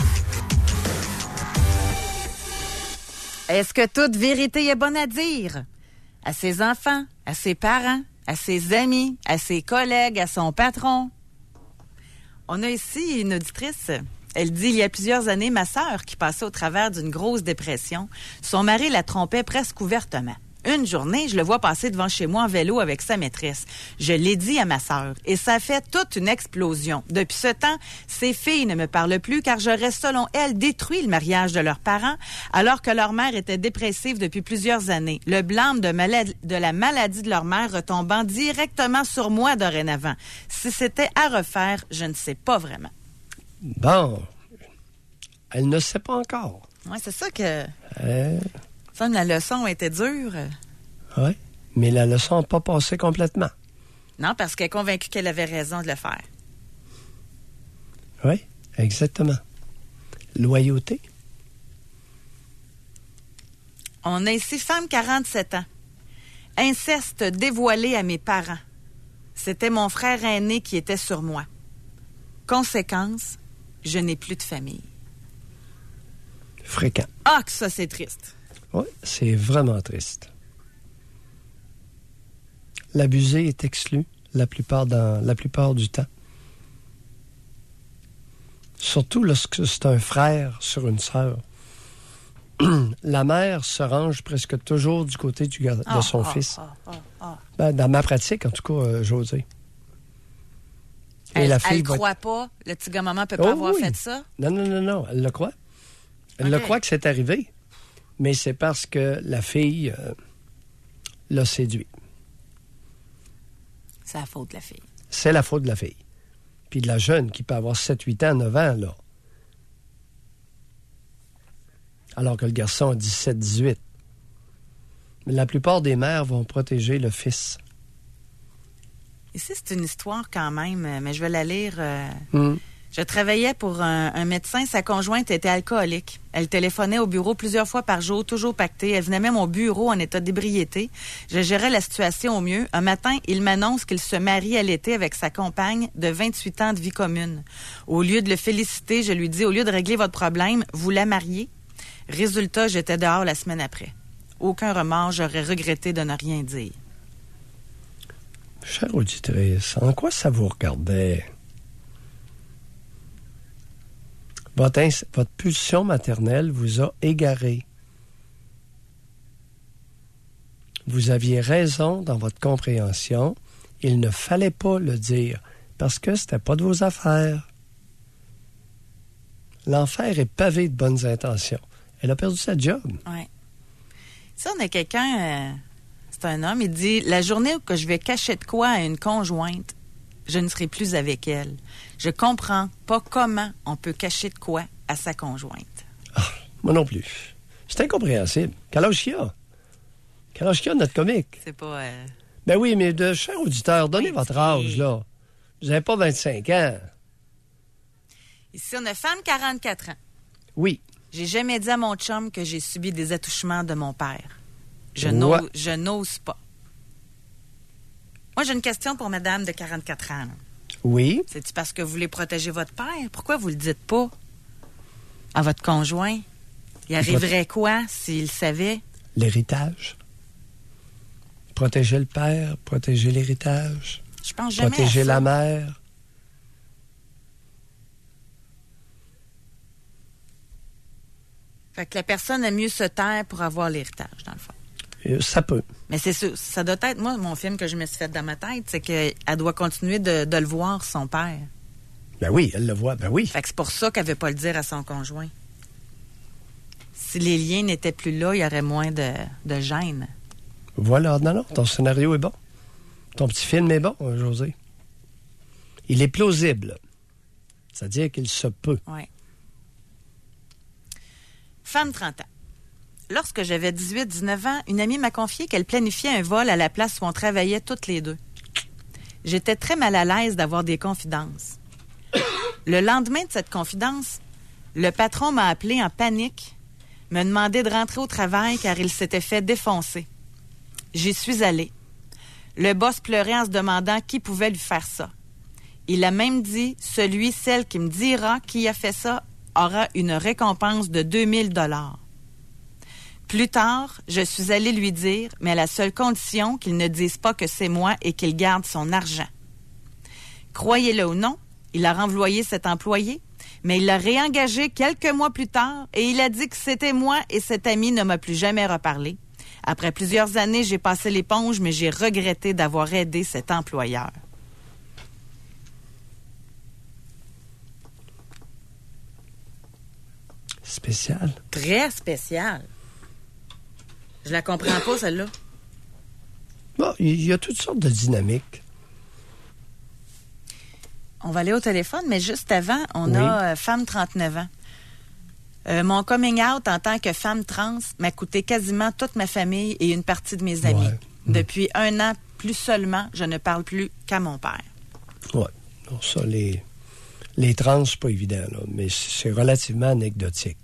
Est-ce que toute vérité est bonne à dire? À ses enfants, à ses parents, à ses amis, à ses collègues, à son patron? On a ici une auditrice. Elle dit, il y a plusieurs années, ma sœur, qui passait au travers d'une grosse dépression, son mari la trompait presque ouvertement. Une journée, je le vois passer devant chez moi en vélo avec sa maîtresse. Je l'ai dit à ma sœur et ça a fait toute une explosion. Depuis ce temps, ses filles ne me parlent plus car j'aurais, selon elles, détruit le mariage de leurs parents alors que leur mère était dépressive depuis plusieurs années. Le blâme de la maladie de leur mère retombant directement sur moi dorénavant. Si c'était à refaire, je ne sais pas vraiment. Bon, elle ne sait pas encore. Oui, c'est ça que... Ça, la leçon était dure. Oui, mais la leçon n'a pas passé complètement. Non, parce qu'elle est convaincue qu'elle avait raison de le faire. Oui, exactement. Loyauté. On a ici femme 47 ans. Inceste dévoilé à mes parents. C'était mon frère aîné qui était sur moi. Conséquence, je n'ai plus de famille. Fréquent. Ah, que ça, c'est triste. Oui, c'est vraiment triste. L'abusé est exclu la plupart du temps. Surtout lorsque c'est un frère sur une sœur. La mère se range presque toujours du côté de son fils. Ben, dans ma pratique, en tout cas, Josée. Et la fille elle croit pas? Le petit gars-maman peut pas avoir fait ça? Non, elle le croit. Elle le croit que c'est arrivé. Mais c'est parce que la fille l'a séduit. C'est la faute de la fille. C'est la faute de la fille. Puis de la jeune qui peut avoir 7, 8 ans, 9 ans, là. Alors que le garçon a 17, 18. Mais la plupart des mères vont protéger le fils. Ici, c'est une histoire quand même, mais je vais la lire. Je travaillais pour un médecin. Sa conjointe était alcoolique. Elle téléphonait au bureau plusieurs fois par jour, toujours pactée. Elle venait même au bureau en état d'ébriété. Je gérais la situation au mieux. Un matin, il m'annonce qu'il se marie à l'été avec sa compagne de 28 ans de vie commune. Au lieu de le féliciter, je lui dis, au lieu de régler votre problème, vous la mariez? Résultat, j'étais dehors la semaine après. Aucun remords, j'aurais regretté de ne rien dire. Chère auditrice, en quoi ça vous regardait? Votre pulsion maternelle vous a égaré. Vous aviez raison dans votre compréhension. Il ne fallait pas le dire parce que c'était pas de vos affaires. L'enfer est pavé de bonnes intentions. Elle a perdu sa job. Oui. Ça, on a quelqu'un, c'est un homme, il dit, la journée où que je vais cacher de quoi à une conjointe, je ne serai plus avec elle. Je comprends pas comment on peut cacher de quoi à sa conjointe. Ah, moi non plus. C'est incompréhensible. Quel âge qu'il a? Quel âge qu'il a, notre comique? C'est pas... Ben oui, mais de chers auditeurs, donnez votre âge, là. Vous n'avez pas 25 ans. Ici, on a femme 44 ans. Oui. J'ai jamais dit à mon chum que j'ai subi des attouchements de mon père. Je n'ose pas. Moi, j'ai une question pour madame de 44 ans. Là. Oui. C'est-tu parce que vous voulez protéger votre père? Pourquoi vous le dites pas à votre conjoint? Il arriverait quoi s'il savait? L'héritage. Protéger le père, protéger l'héritage. Je pense jamais protéger à ça. La mère. Fait que la personne a mieux se taire pour avoir l'héritage, dans le fond. Ça peut. Mais c'est sûr, ça doit être, moi, mon film que je me suis fait dans ma tête, c'est qu'elle doit continuer de le voir, son père. Ben oui, elle le voit, ben oui. Fait que c'est pour ça qu'elle veut pas le dire à son conjoint. Si les liens n'étaient plus là, il y aurait moins de gêne. Voilà, non, ton scénario est bon. Ton petit film est bon, José. Il est plausible. C'est-à-dire qu'il se peut. Oui. Femme 30 ans. Lorsque j'avais 18-19 ans, une amie m'a confié qu'elle planifiait un vol à la place où on travaillait toutes les deux. J'étais très mal à l'aise d'avoir des confidences. Le lendemain de cette confidence, le patron m'a appelé en panique, me demandait de rentrer au travail car il s'était fait défoncer. J'y suis allée. Le boss pleurait en se demandant qui pouvait lui faire ça. Il a même dit, celle qui me dira qui a fait ça aura une récompense de 2000 $. Plus tard, je suis allée lui dire, mais à la seule condition qu'il ne dise pas que c'est moi et qu'il garde son argent. Croyez-le ou non, il a renvoyé cet employé, mais il l'a réengagé quelques mois plus tard et il a dit que c'était moi et cet ami ne m'a plus jamais reparlé. Après plusieurs années, j'ai passé l'éponge, mais j'ai regretté d'avoir aidé cet employeur. Spécial. Très spécial. Je la comprends pas, celle-là. Bon, il y a toutes sortes de dynamiques. On va aller au téléphone, mais juste avant, on a femme 39 ans. Mon coming out en tant que femme trans m'a coûté quasiment toute ma famille et une partie de mes amis. Depuis 1 an, plus seulement, je ne parle plus qu'à mon père. Oui. Donc ça, les trans, c'est pas évident, là, mais c'est relativement anecdotique.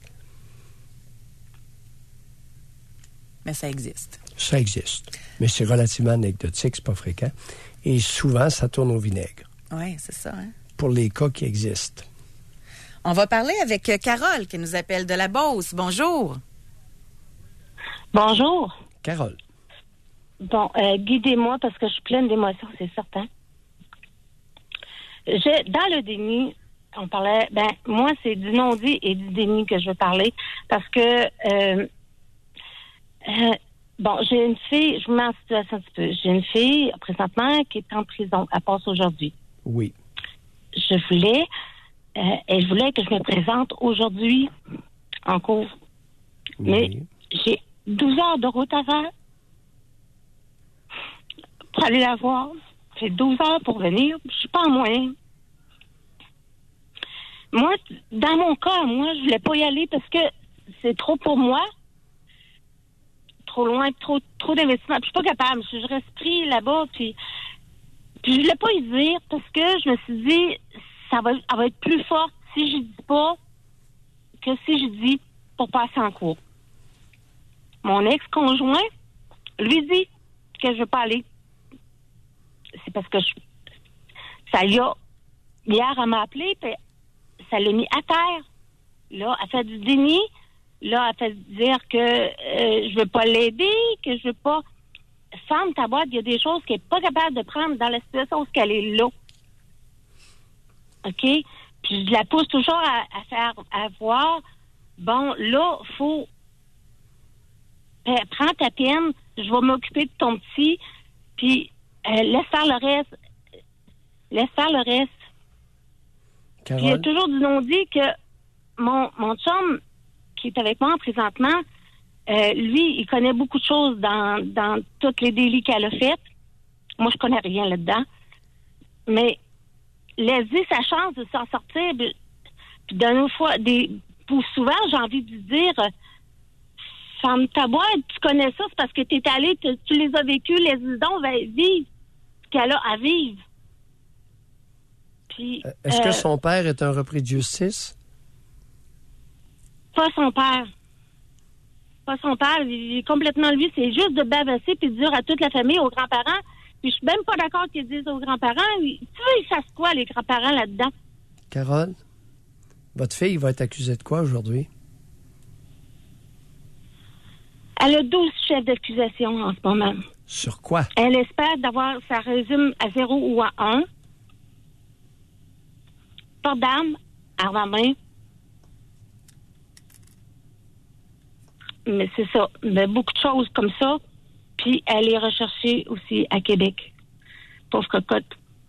Mais ça existe. Ça existe. Mais c'est relativement anecdotique, c'est pas fréquent. Et souvent, ça tourne au vinaigre. Oui, c'est ça. Hein? Pour les cas qui existent. On va parler avec Carole qui nous appelle de la Beauce. Bonjour. Bonjour. Carole. Bon, guidez-moi parce que je suis pleine d'émotions, c'est certain. Dans le déni, on parlait, moi, c'est du non-dit et du déni que je veux parler parce que, j'ai une fille, je vous mets en situation un petit peu. J'ai une fille, présentement, qui est en prison. Elle passe aujourd'hui. Oui. Elle voulait que je me présente aujourd'hui en cours. Oui. Mais j'ai 12 heures de route à faire pour aller la voir. J'ai 12 heures pour venir. Je suis pas en moyen. Moi, dans mon cas, je voulais pas y aller parce que c'est trop pour moi. Trop loin, trop d'investissement. Puis je suis pas capable. Je reste pris là-bas, puis je voulais pas y dire parce que je me suis dit, elle va être plus forte si je dis pas que si je dis pour passer en cours. Mon ex-conjoint lui dit que je veux pas aller. C'est parce que ça y a... Hier, elle m'a appelé, puis ça l'a mis à terre. Là, elle fait du déni. Là, elle fait dire que je veux pas l'aider, que je veux pas... Ferme ta boîte, il y a des choses qu'elle n'est pas capable de prendre dans la situation où elle est là. OK? Puis je la pousse toujours à voir, bon, là, faut... prends ta peine, je vais m'occuper de ton petit, puis laisse faire le reste. Laisse faire le reste. Puis il y a toujours du non-dit que mon chum, qui est avec moi présentement, lui, il connaît beaucoup de choses dans tous les délits qu'elle a fait. Moi, je connais rien là-dedans. Mais laisse-y sa chance de s'en sortir. Puis d'une fois, pour souvent, j'ai envie de dire, ferme ta boîte, tu connais ça, c'est parce que t'es allé, tu les as vécus, laisse-y donc, vivre ce qu'elle a à vivre. Puis, est-ce que son père est un repris de justice? Pas son père. Pas son père. Il est complètement, lui, c'est juste de bavasser puis de dire à toute la famille, aux grands-parents. Puis je suis même pas d'accord qu'ils disent aux grands-parents. Tu veux, ils fassent quoi, les grands-parents, là-dedans? Carole, votre fille va être accusée de quoi aujourd'hui? Elle a 12 chefs d'accusation en ce moment. Sur quoi? Elle espère d'avoir, ça résume à 0 ou à 1. Port d'armes, arme à main. Mais c'est ça. Mais beaucoup de choses comme ça. Puis elle est recherchée aussi à Québec. Pauvre cocotte.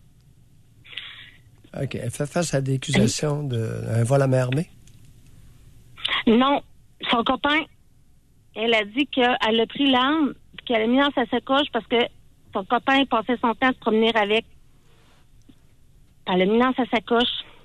OK. Elle fait face à des accusations d'un vol à main armée? Non. Son copain, elle a dit qu'elle a pris l'arme qu'elle a mis dans sa sacoche parce que son copain passait son temps à se promener avec. Elle l'a mis dans sa sacoche.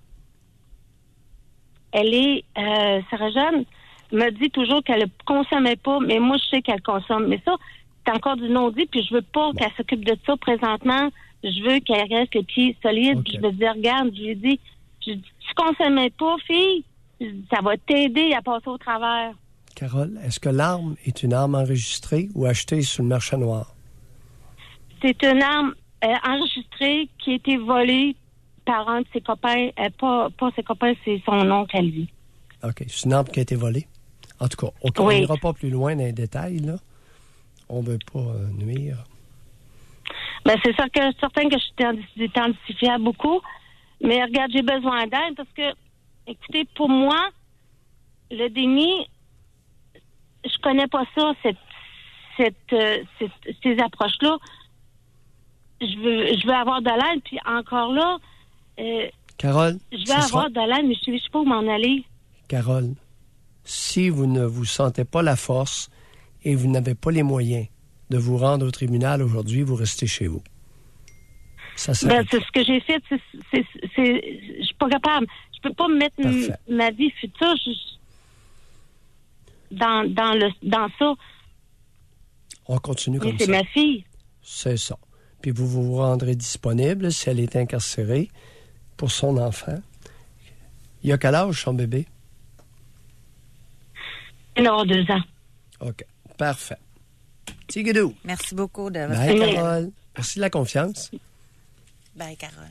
Elle est... Sarah Jeanne me dit toujours qu'elle ne consommait pas, mais moi, je sais qu'elle consomme. Mais ça, c'est encore du non-dit, puis je veux pas qu'elle s'occupe de ça présentement. Je veux qu'elle reste les pieds solides. Okay. Je veux dire, regarde, je lui ai dit, tu consommais pas, fille, ça va t'aider à passer au travers. Carole, est-ce que l'arme est une arme enregistrée ou achetée sur le marché noir? C'est une arme enregistrée qui a été volée par un de ses copains. Pas ses copains, c'est son oncle à lui. OK. C'est une arme qui a été volée? En tout cas, okay, oui. On n'ira pas plus loin dans les détails, là. On ne veut pas nuire. Ben, c'est sûr que certain que je suis identifiable beaucoup. Mais regarde, j'ai besoin d'aide parce que, écoutez, pour moi, le déni, je connais pas ça, ces approches-là. Je veux avoir de l'aide, puis encore là, Carole, je veux avoir de l'aide, mais je sais pas où m'en aller. Carole, si vous ne vous sentez pas la force et vous n'avez pas les moyens de vous rendre au tribunal aujourd'hui, vous restez chez vous. Ça c'est ce que j'ai fait. Je suis pas capable. Je peux pas mettre ma vie future dans ça. On continue comme ça. C'est ma fille. C'est ça. Puis vous vous rendrez disponible si elle est incarcérée pour son enfant. Il a quel âge, son bébé? Il aura 2 ans. OK. Parfait. Tigidou. Merci beaucoup de votre Bye, Carole. Merci de la confiance. Bye, Carole.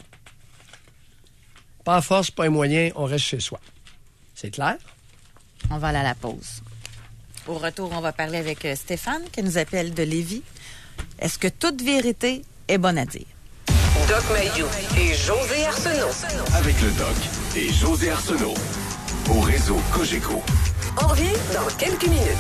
Pas à force, pas les moyens, on reste chez soi. C'est clair? On va aller à la pause. Au retour, on va parler avec Stéphane, qui nous appelle de Lévis. Est-ce que toute vérité est bonne à dire? Doc Mayou et José Arsenault. Avec le Doc et José Arsenault. Au réseau Cogeco. On revient dans quelques minutes.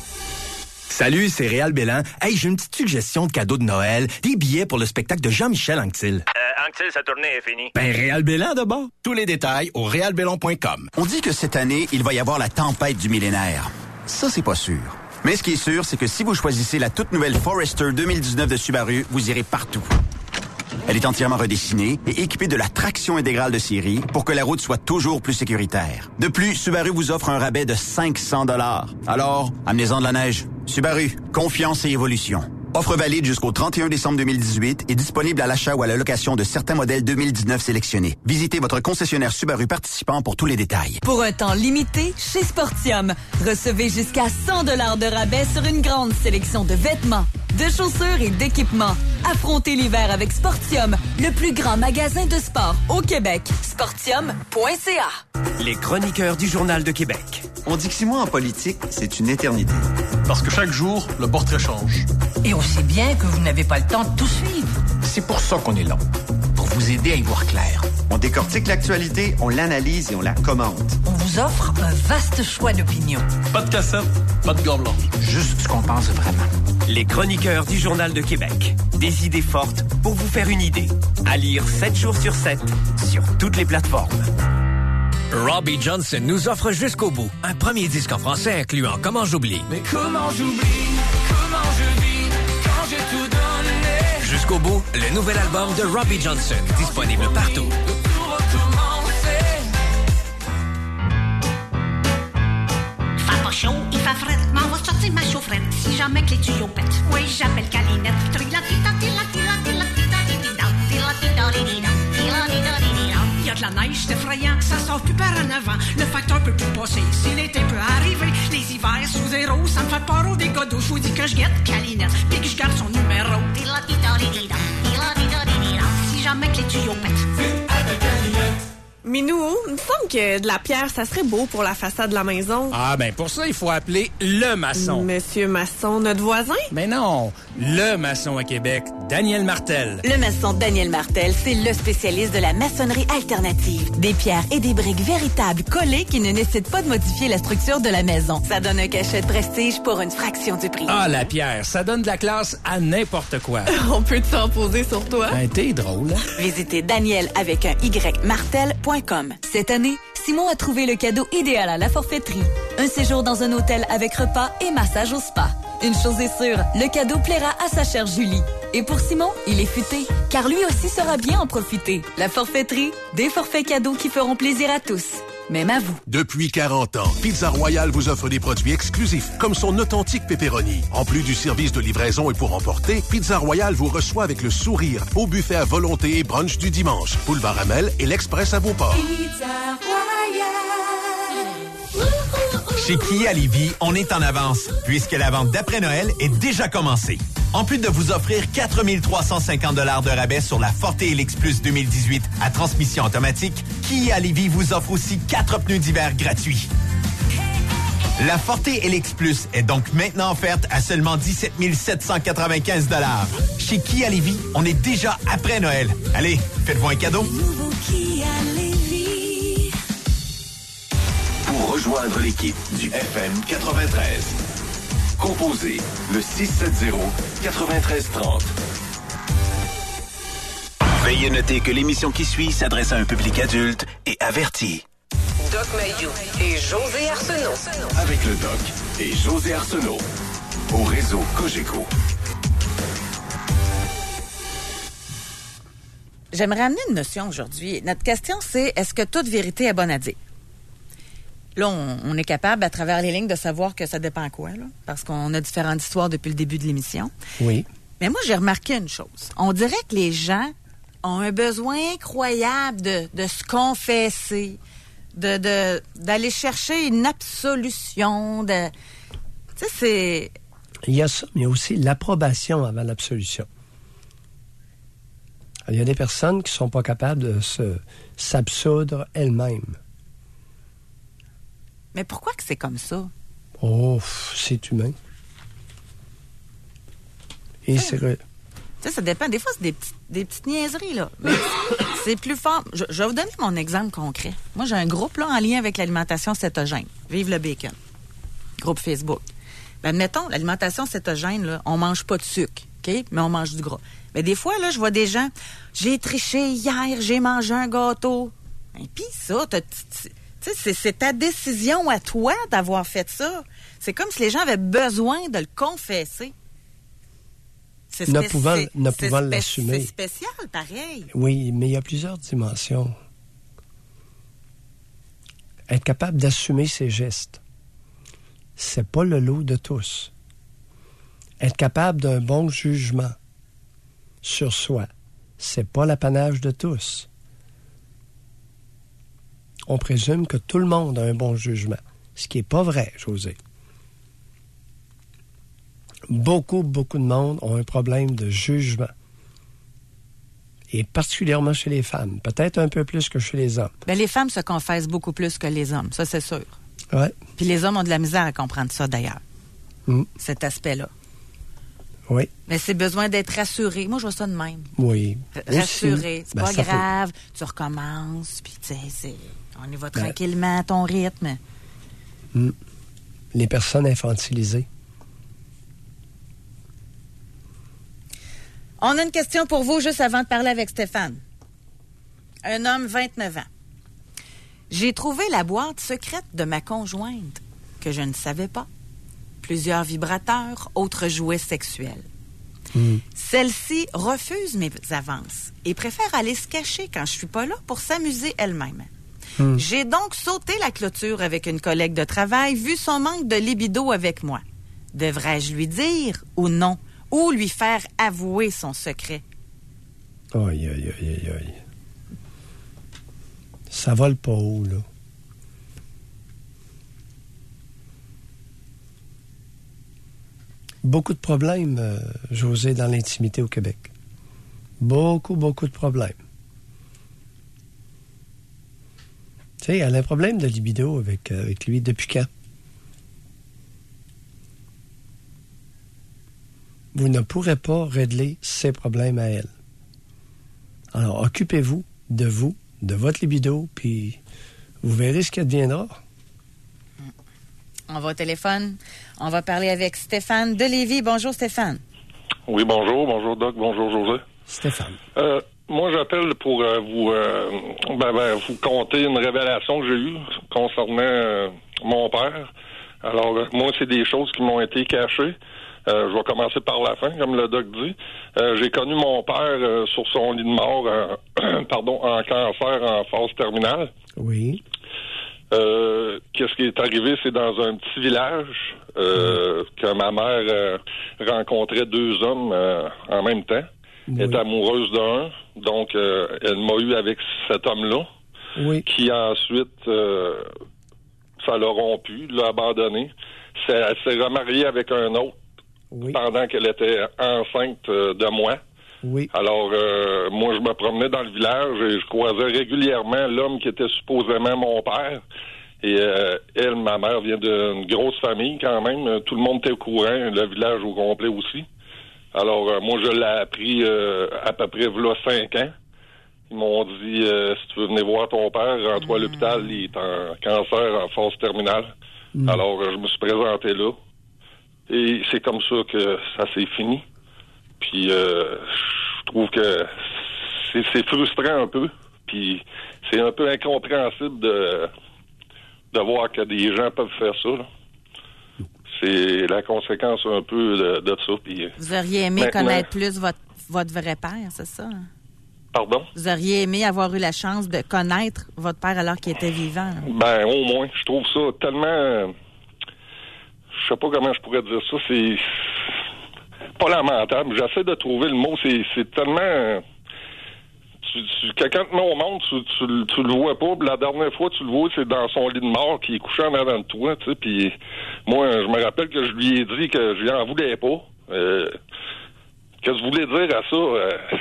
Salut, c'est Réal Bélan. Hey, j'ai une petite suggestion de cadeau de Noël. Des billets pour le spectacle de Jean-Michel Anctil. Anctil, sa tournée est finie. Ben, Réal Bélan d'abord. Tous les détails au realbellon.com. On dit que cette année, il va y avoir la tempête du millénaire. Ça, c'est pas sûr. Mais ce qui est sûr, c'est que si vous choisissez la toute nouvelle Forester 2019 de Subaru, vous irez partout. Elle est entièrement redessinée et équipée de la traction intégrale de série pour que la route soit toujours plus sécuritaire. De plus, Subaru vous offre un rabais de 500 $. Alors, amenez-en de la neige. Subaru, confiance et évolution. Offre valide jusqu'au 31 décembre 2018 et disponible à l'achat ou à la location de certains modèles 2019 sélectionnés. Visitez votre concessionnaire Subaru participant pour tous les détails. Pour un temps limité, chez Sportium, recevez jusqu'à 100 $ de rabais sur une grande sélection de vêtements, de chaussures et d'équipements. Affrontez l'hiver avec Sportium, le plus grand magasin de sport au Québec. Sportium.ca. Les chroniqueurs du Journal de Québec. On dit que 6 mois en politique, c'est une éternité. Parce que chaque jour, le portrait change. Et on sait bien que vous n'avez pas le temps de tout suivre. C'est pour ça qu'on est là. Pour vous aider à y voir clair. On décortique l'actualité, on l'analyse et on la commente. On vous offre un vaste choix d'opinions. Pas de cassette, pas de gants blancs. Juste ce qu'on pense vraiment. Les chroniqueurs du Journal de Québec. Des idées fortes pour vous faire une idée. À lire 7 jours sur 7 sur toutes les plateformes. Robbie Johnson nous offre Jusqu'au bout, un premier disque en français incluant Comment j'oublie. Mais comment j'oublie, comment je vis, quand j'ai tout donné. Jusqu'au bout, le nouvel album de Robbie Johnson, disponible partout. Il fait pas chaud, il fait frais, m'en va sortir ma chaufferette, si jamais que les tuyaux pètent. Oui, j'appelle Calinette, il y a de la neige, c'est effrayant, ça sort plus par en avant. Le facteur peut plus passer, si l'été peut arriver. Les hivers sous zéro, ça me fait peur au dégâts d'eau. Je vous dis que je guette Calinette, puis que je garde son numéro. Si jamais que les tuyaux pètent. Minou, il me semble que de la pierre, ça serait beau pour la façade de la maison. Ah, ben pour ça, il faut appeler le maçon. Monsieur Masson, notre voisin? Ben non, le maçon à Québec, Daniel Martel. Le maçon Daniel Martel, c'est le spécialiste de la maçonnerie alternative. Des pierres et des briques véritables collées qui ne nécessitent pas de modifier la structure de la maison. Ça donne un cachet de prestige pour une fraction du prix. Ah, la pierre, ça donne de la classe à n'importe quoi. On peut s'en poser sur toi? Ben, t'es drôle. Visitez Daniel avec un Y Martel.com. Cette année, Simon a trouvé le cadeau idéal à la forfaiterie. Un séjour dans un hôtel avec repas et massage au spa. Une chose est sûre, le cadeau plaira à sa chère Julie. Et pour Simon, il est futé, car lui aussi saura bien en profiter. La forfaiterie, des forfaits cadeaux qui feront plaisir à tous. Même à vous. Depuis 40 ans, Pizza Royale vous offre des produits exclusifs, comme son authentique pepperoni. En plus du service de livraison et pour emporter, Pizza Royale vous reçoit avec le sourire au buffet à volonté et brunch du dimanche, boulevard Amel et l'Express à Beauport. Pizza Royale. Chez Kia Lévis, on est en avance, puisque la vente d'après Noël est déjà commencée. En plus de vous offrir 4 350 $ de rabais sur la Forte Helix Plus 2018 à transmission automatique, Kia Lévis vous offre aussi 4 pneus d'hiver gratuits. La Forte Helix Plus est donc maintenant offerte à seulement 17 795 $. Chez Kia Lévis, on est déjà après Noël. Allez, faites-vous un cadeau. Pour rejoindre l'équipe du FM 93, Composez le 670-9330. Veuillez noter que l'émission qui suit s'adresse à un public adulte et averti. Doc Mayou et José Arsenault. Avec le Doc et José Arsenault. Au réseau Cogeco. J'aimerais amener une notion aujourd'hui. Notre question, c'est est-ce que toute vérité est bonne à dire? Là, on est capable, à travers les lignes, de savoir que ça dépend quoi, là, parce qu'on a différentes histoires depuis le début de l'émission. Oui. Mais moi, j'ai remarqué une chose. On dirait que les gens ont un besoin incroyable de se confesser, d'aller chercher une absolution. Tu sais, c'est... Il y a ça, mais il y a aussi l'approbation avant l'absolution. Il y a des personnes qui ne sont pas capables de s'absoudre elles-mêmes. Mais pourquoi que c'est comme ça? Oh, c'est humain. Et c'est... Tu sais, ça dépend. Des fois, c'est des petites niaiseries, là. Mais c'est plus fort. Je vais vous donner mon exemple concret. Moi, j'ai un groupe, là, en lien avec l'alimentation cétogène. Vive le bacon. Groupe Facebook. Ben, admettons, l'alimentation cétogène, là, on mange pas de sucre, OK? Mais on mange du gras. Mais des fois, là, je vois des gens, j'ai triché hier, j'ai mangé un gâteau. Et puis ça, tu sais, c'est ta décision à toi d'avoir fait ça. C'est comme si les gens avaient besoin de le confesser. Ne pouvant l'assumer. C'est spécial, pareil. Oui, mais il y a plusieurs dimensions. Être capable d'assumer ses gestes, c'est pas le lot de tous. Être capable d'un bon jugement sur soi, c'est pas l'apanage de tous. On présume que tout le monde a un bon jugement, ce qui n'est pas vrai, José. Beaucoup de monde ont un problème de jugement. Et particulièrement chez les femmes. Peut-être un peu plus que chez les hommes. Bien, les femmes se confessent beaucoup plus que les hommes, ça c'est sûr. Oui. Puis les hommes ont de la misère à comprendre ça, d'ailleurs. Cet aspect-là. Oui. Mais c'est besoin d'être rassuré. Moi, je vois ça de même. Oui. Rassuré. C'est pas grave. Tu recommences. Puis, tu sais, on y va tranquillement à ton rythme. Les personnes infantilisées. On a une question pour vous juste avant de parler avec Stéphane. Un homme, 29 ans. J'ai trouvé la boîte secrète de ma conjointe que je ne savais pas. Plusieurs vibrateurs, autres jouets sexuels. Celle-ci refuse mes avances et préfère aller se cacher quand je suis pas là pour s'amuser elle-même. J'ai donc sauté la clôture avec une collègue de travail vu son manque de libido avec moi. Devrais-je lui dire ou non? Ou lui faire avouer son secret? Aïe. Ça vole pas haut, là. Beaucoup de problèmes, José, dans l'intimité au Québec. Beaucoup de problèmes. Tu sais, elle a un problème de libido avec lui depuis quand? Vous ne pourrez pas régler ses problèmes à elle. Alors, occupez-vous, de votre libido, puis vous verrez ce qui adviendra. On va au téléphone. On va parler avec Stéphane de Lévis. Bonjour, Stéphane. Oui, bonjour. Bonjour, Doc. Bonjour, José. Stéphane. Moi, j'appelle pour vous conter une révélation que j'ai eue concernant mon père. Alors, moi, c'est des choses qui m'ont été cachées. Je vais commencer par la fin, comme le doc dit. J'ai connu mon père sur son lit de mort, en cancer en phase terminale. Oui. Qu'est-ce qui est arrivé? C'est dans un petit village que ma mère rencontrait deux hommes en même temps. Oui. Elle est amoureuse d'un, donc elle m'a eu avec cet homme-là, qui ensuite, ça l'a rompu, l'a abandonné. Elle s'est remariée avec un autre pendant qu'elle était enceinte de moi. Oui. Alors, moi, je me promenais dans le village et je croisais régulièrement l'homme qui était supposément mon père. Et elle, ma mère, vient d'une grosse famille quand même. Tout le monde était au courant, le village au complet aussi. Alors, moi, je l'ai appris à peu près v'là 5 ans. Ils m'ont dit, si tu veux venir voir ton père, rends-toi à l'hôpital, il est en cancer en phase terminale. Alors, je me suis présenté là. Et c'est comme ça que ça s'est fini. Puis je trouve que c'est frustrant un peu. Puis c'est un peu incompréhensible de voir que des gens peuvent faire ça. Là. C'est la conséquence un peu de ça. Puis, vous auriez aimé connaître plus votre vrai père, c'est ça? Pardon? Vous auriez aimé avoir eu la chance de connaître votre père alors qu'il était vivant? Là. Ben, au moins. Je trouve ça tellement... Je sais pas comment je pourrais dire ça. C'est pas lamentable. J'essaie de trouver le mot. C'est tellement... quelqu'un te met au monde, tu le vois pas. Puis la dernière fois, tu le vois, c'est dans son lit de mort qui est couché en avant de toi. Tu sais, puis moi, je me rappelle que je lui ai dit que je lui en voulais pas. Qu'est-ce que je voulais dire à ça?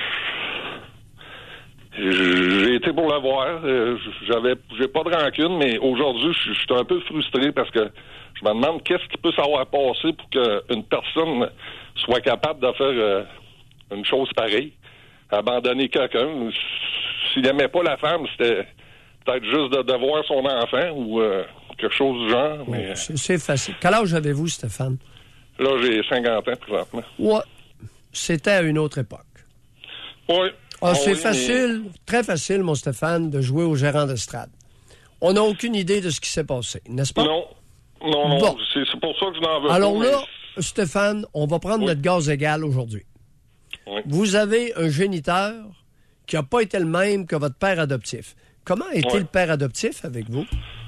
J'ai été pour le voir. J'ai pas de rancune, mais aujourd'hui, je suis un peu frustré parce que je me demande qu'est-ce qui peut s'avoir passé pour qu'une personne soit capable de faire une chose pareille. Abandonner quelqu'un. S'il n'aimait pas la femme, c'était peut-être juste de voir son enfant ou quelque chose du genre. Mais... C'est facile. Quel âge avez-vous, Stéphane? Là, j'ai 50 ans présentement. Ouais. C'était à une autre époque. Oui. C'est facile, très facile, mon Stéphane, de jouer au gérant d'estrade. On n'a aucune idée de ce qui s'est passé, n'est-ce pas? Non. Bon. C'est pour ça que je n'en veux pas. Alors là, Stéphane, on va prendre notre gaz égal aujourd'hui. Oui. Vous avez un géniteur qui n'a pas été le même que votre père adoptif. Comment a été le père adoptif avec vous?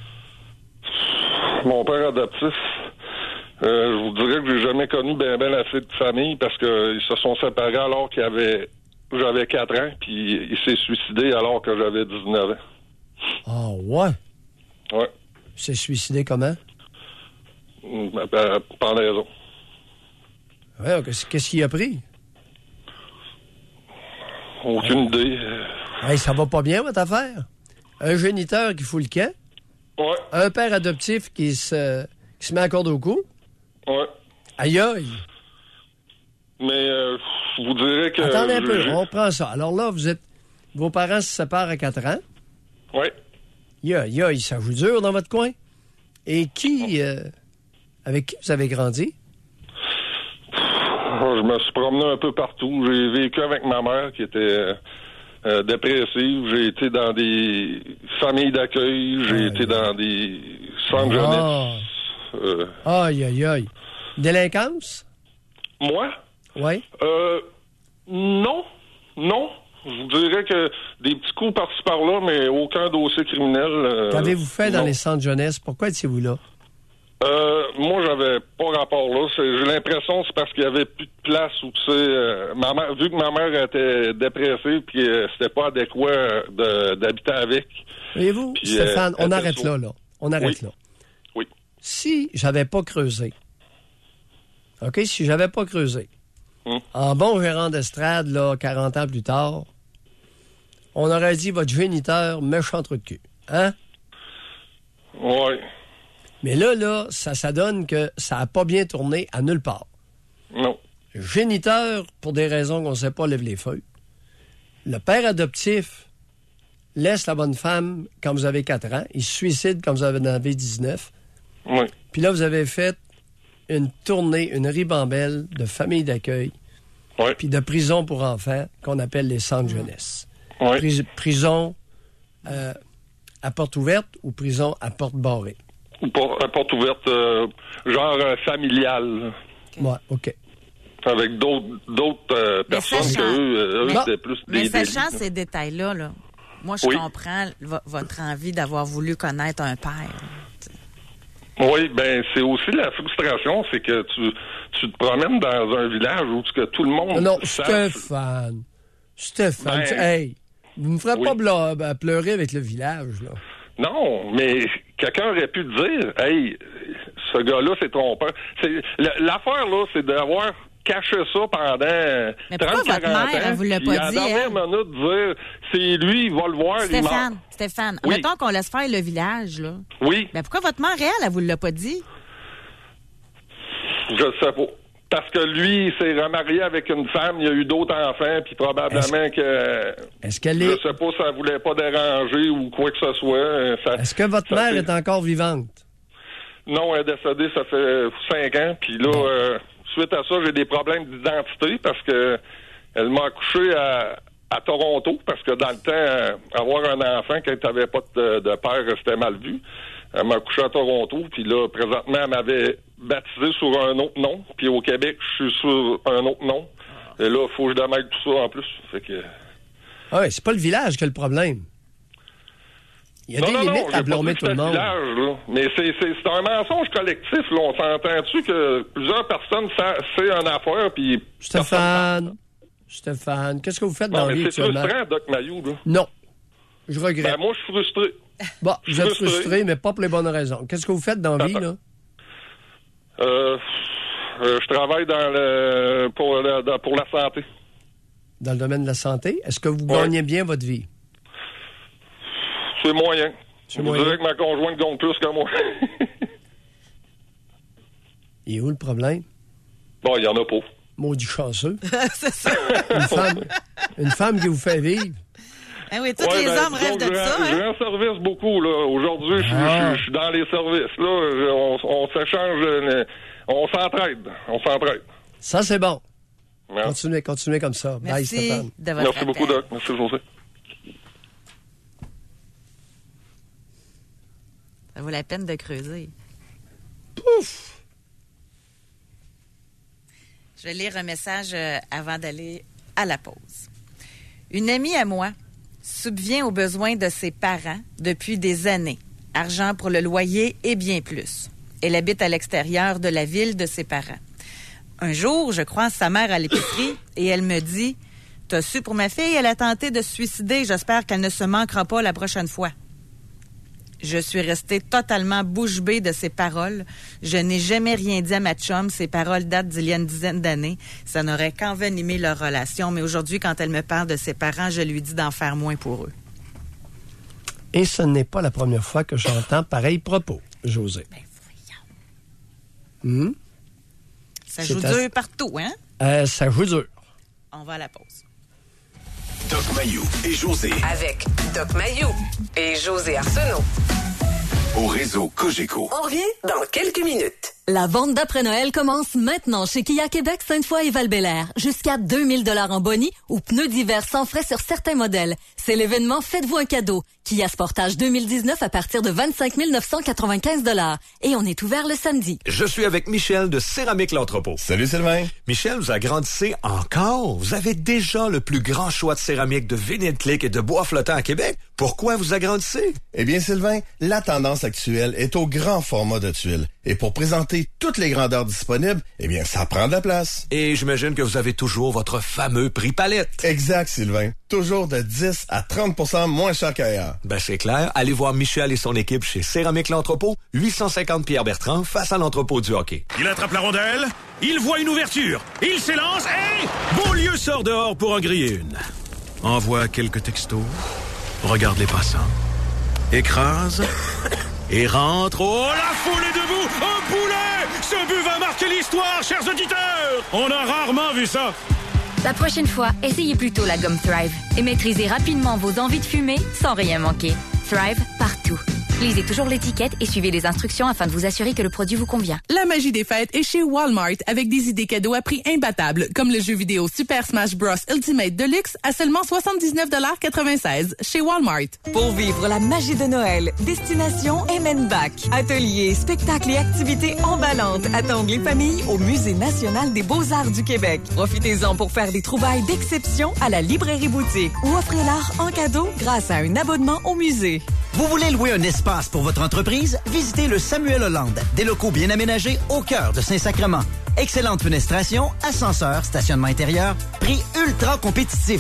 Mon père adoptif, je vous dirais que j'ai jamais connu ben assez de famille parce qu'ils se sont séparés alors j'avais 4 ans, puis il s'est suicidé alors que j'avais 19 ans. Ah, ouais? Ouais. Il s'est suicidé comment? Pendaison. Ouais, qu'est-ce qu'il a pris? Aucune idée. Hey, ça va pas bien, votre affaire? Un géniteur qui fout le camp? Ouais. Un père adoptif qui se met à corde au cou? Ouais. Aïe aïe! Mais je vous dirais que... Attendez un peu, on prend ça. Alors là, vos parents se séparent à 4 ans. Oui. Aïe, ça vous dure dans votre coin? Et avec qui vous avez grandi? Je me suis promené un peu partout. J'ai vécu avec ma mère qui était dépressive. J'ai été dans des familles d'accueil. J'ai été dans des centres jeunesse. Aïe. Délinquance? Moi? Oui. Non. Je vous dirais que des petits coups par-ci par-là, mais aucun dossier criminel. Qu'avez-vous fait dans les centres jeunesse? Pourquoi étiez-vous là? Moi, j'avais pas rapport là. J'ai l'impression que c'est parce qu'il y avait plus de place où, tu sais, vu que ma mère était dépressive puis c'était pas adéquat d'habiter avec. Voyez-vous, Stéphane, on arrête là. On arrête là. Oui. Si j'avais pas creusé, en bon gérant d'estrade, là, 40 ans plus tard, on aurait dit votre géniteur méchant trou de cul. Hein? Oui. Mais là, ça donne que ça n'a pas bien tourné à nulle part. Non. Le géniteur, pour des raisons qu'on ne sait pas, lève les feuilles. Le père adoptif laisse la bonne femme quand vous avez 4 ans. Il se suicide quand vous en avez 19. Oui. Puis là, vous avez fait une tournée, une ribambelle de familles d'accueil, puis de prison pour enfants, qu'on appelle les centres jeunesse. Oui. Prison à porte ouverte ou prison à porte barrée? À porte ouverte, genre familiale. Ouais, OK. Avec d'autres personnes qu'eux, c'était plus des Mais sachant ces détails-là, là, moi, je comprends votre envie d'avoir voulu connaître un père. Oui, ben c'est aussi la frustration, c'est que tu te promènes dans un village où que tout le monde... Non, Stéphane, hey, vous me ferez pas pleurer avec le village, là. Non, mais quelqu'un aurait pu te dire, hey, ce gars-là, c'est ton père. L'affaire, là, c'est d'avoir caché ça pendant 30-40 ans. Elle vous l'a pas dit, à la dernière minute, dire, c'est lui, il va le voir, Stéphane, mettons qu'on laisse faire le village, là. Oui. Mais pourquoi votre mère, elle vous l'a pas dit? Je sais pas. Parce que lui, il s'est remarié avec une femme, il a eu d'autres enfants, puis probablement que... Est-ce qu'elle Je sais pas si ça voulait pas déranger ou quoi que ce soit. Est-ce que votre mère est encore vivante? Non, elle est décédée, ça fait 5 ans. Puis là, suite à ça, j'ai des problèmes d'identité parce que elle m'a accouché à Toronto, parce que dans le temps, avoir un enfant quand t'avais pas de père, c'était mal vu. Elle m'a accouché à Toronto, puis là, présentement, elle m'avait baptisé sur un autre nom. Puis au Québec, je suis sur un autre nom. Et là, il faut que je démêle tout ça en plus. Fait que... Ah oui, c'est pas le village qui a le problème. Il y a des limites à blâmer tout le monde. Village, là. Mais c'est un mensonge collectif. Là. On s'entend-tu que plusieurs personnes c'est une affaire, puis... Stéphane, qu'est-ce que vous faites dans la vie actuellement? C'est frustrant, Doc Mayou, là. Non, je regrette. Ben, moi, je suis frustré. Bon, vous êtes frustré, mais pas pour les bonnes raisons. Qu'est-ce que vous faites dans la vie, là? Je travaille pour la santé. Dans le domaine de la santé? Est-ce que vous gagnez bien votre vie? C'est moyen. Je dirais que ma conjointe gagne plus que moi. Et où le problème? Bon, il y en a pas. Maudit chanceux. C'est ça. Une femme qui vous fait vivre. Ah oui, tous les hommes rêvent de ça. Je rends service beaucoup, là. Aujourd'hui, je suis dans les services, là. On s'échange, on s'entraide. Ça, c'est bon. Ouais. Continuez comme ça. Bye, Stéphane. Merci beaucoup, Doc. Merci, José. Ça vaut la peine de creuser. Pouf! Je vais lire un message avant d'aller à la pause. Une amie à moi subvient aux besoins de ses parents depuis des années. Argent pour le loyer et bien plus. Elle habite à l'extérieur de la ville de ses parents. Un jour, je croise sa mère à l'épicerie et elle me dit « T'as su pour ma fille, elle a tenté de se suicider. J'espère qu'elle ne se manquera pas la prochaine fois. » Je suis restée totalement bouche bée de ces paroles. Je n'ai jamais rien dit à ma chum. Ces paroles datent d'il y a une dizaine d'années. Ça n'aurait qu'envenimé leur relation. Mais aujourd'hui, quand elle me parle de ses parents, je lui dis d'en faire moins pour eux. Et ce n'est pas la première fois que j'entends pareil propos, José. Ben voyons. Ça joue dur partout, hein? Ça joue dur. On va à la pause. Doc Mayou et José. Avec Doc Mayou et José Arsenault. Au réseau Cogeco. On revient dans quelques minutes. La vente d'après-Noël commence maintenant chez Kia Québec, Sainte-Foy et Val-Bélair. Jusqu'à 2000 $ en boni ou pneus d'hiver sans frais sur certains modèles. C'est l'événement Faites-vous un cadeau. Kia Sportage 2019 à partir de 25 995 $. Et on est ouvert le samedi. Je suis avec Michel de Céramique L'Entrepôt. Salut Sylvain. Michel, vous agrandissez encore? Vous avez déjà le plus grand choix de céramique, de vinyle click et de bois flottant à Québec. Pourquoi vous agrandissez? Eh bien Sylvain, la tendance actuelle est au grand format de tuiles. Et pour présenter toutes les grandeurs disponibles, eh bien, ça prend de la place. Et j'imagine que vous avez toujours votre fameux prix palette. Exact, Sylvain. Toujours de 10 à 30 % moins cher qu'ailleurs. Ben, c'est clair. Allez voir Michel et son équipe chez Céramique L'Entrepôt, 850 Pierre-Bertrand, face à l'entrepôt du hockey. Il attrape la rondelle, il voit une ouverture, il s'élance et Beaulieu sort dehors pour en griller une. Envoie quelques textos, regarde les passants, écrase... et rentre. Oh, la foule est debout! Un poulet! Ce but va marquer l'histoire, chers auditeurs! On a rarement vu ça! La prochaine fois, essayez plutôt la gomme Thrive et maîtrisez rapidement vos envies de fumer sans rien manquer. Thrive partout. Lisez toujours l'étiquette et suivez les instructions afin de vous assurer que le produit vous convient. La magie des fêtes est chez Walmart avec des idées cadeaux à prix imbattables, comme le jeu vidéo Super Smash Bros Ultimate Deluxe à seulement 79,96 $ chez Walmart. Pour vivre la magie de Noël, destination Emmenbach. Ateliers, spectacles et activités emballantes attendent les familles au Musée national des beaux-arts du Québec. Profitez-en pour faire des trouvailles d'exception à la librairie boutique ou offrez l'art en cadeau grâce à un abonnement au musée. Vous voulez louer un espace pour votre entreprise? Visitez le Samuel Hollande. Des locaux bien aménagés au cœur de Saint-Sacrement. Excellente fenestration, ascenseur, stationnement intérieur, prix ultra compétitif.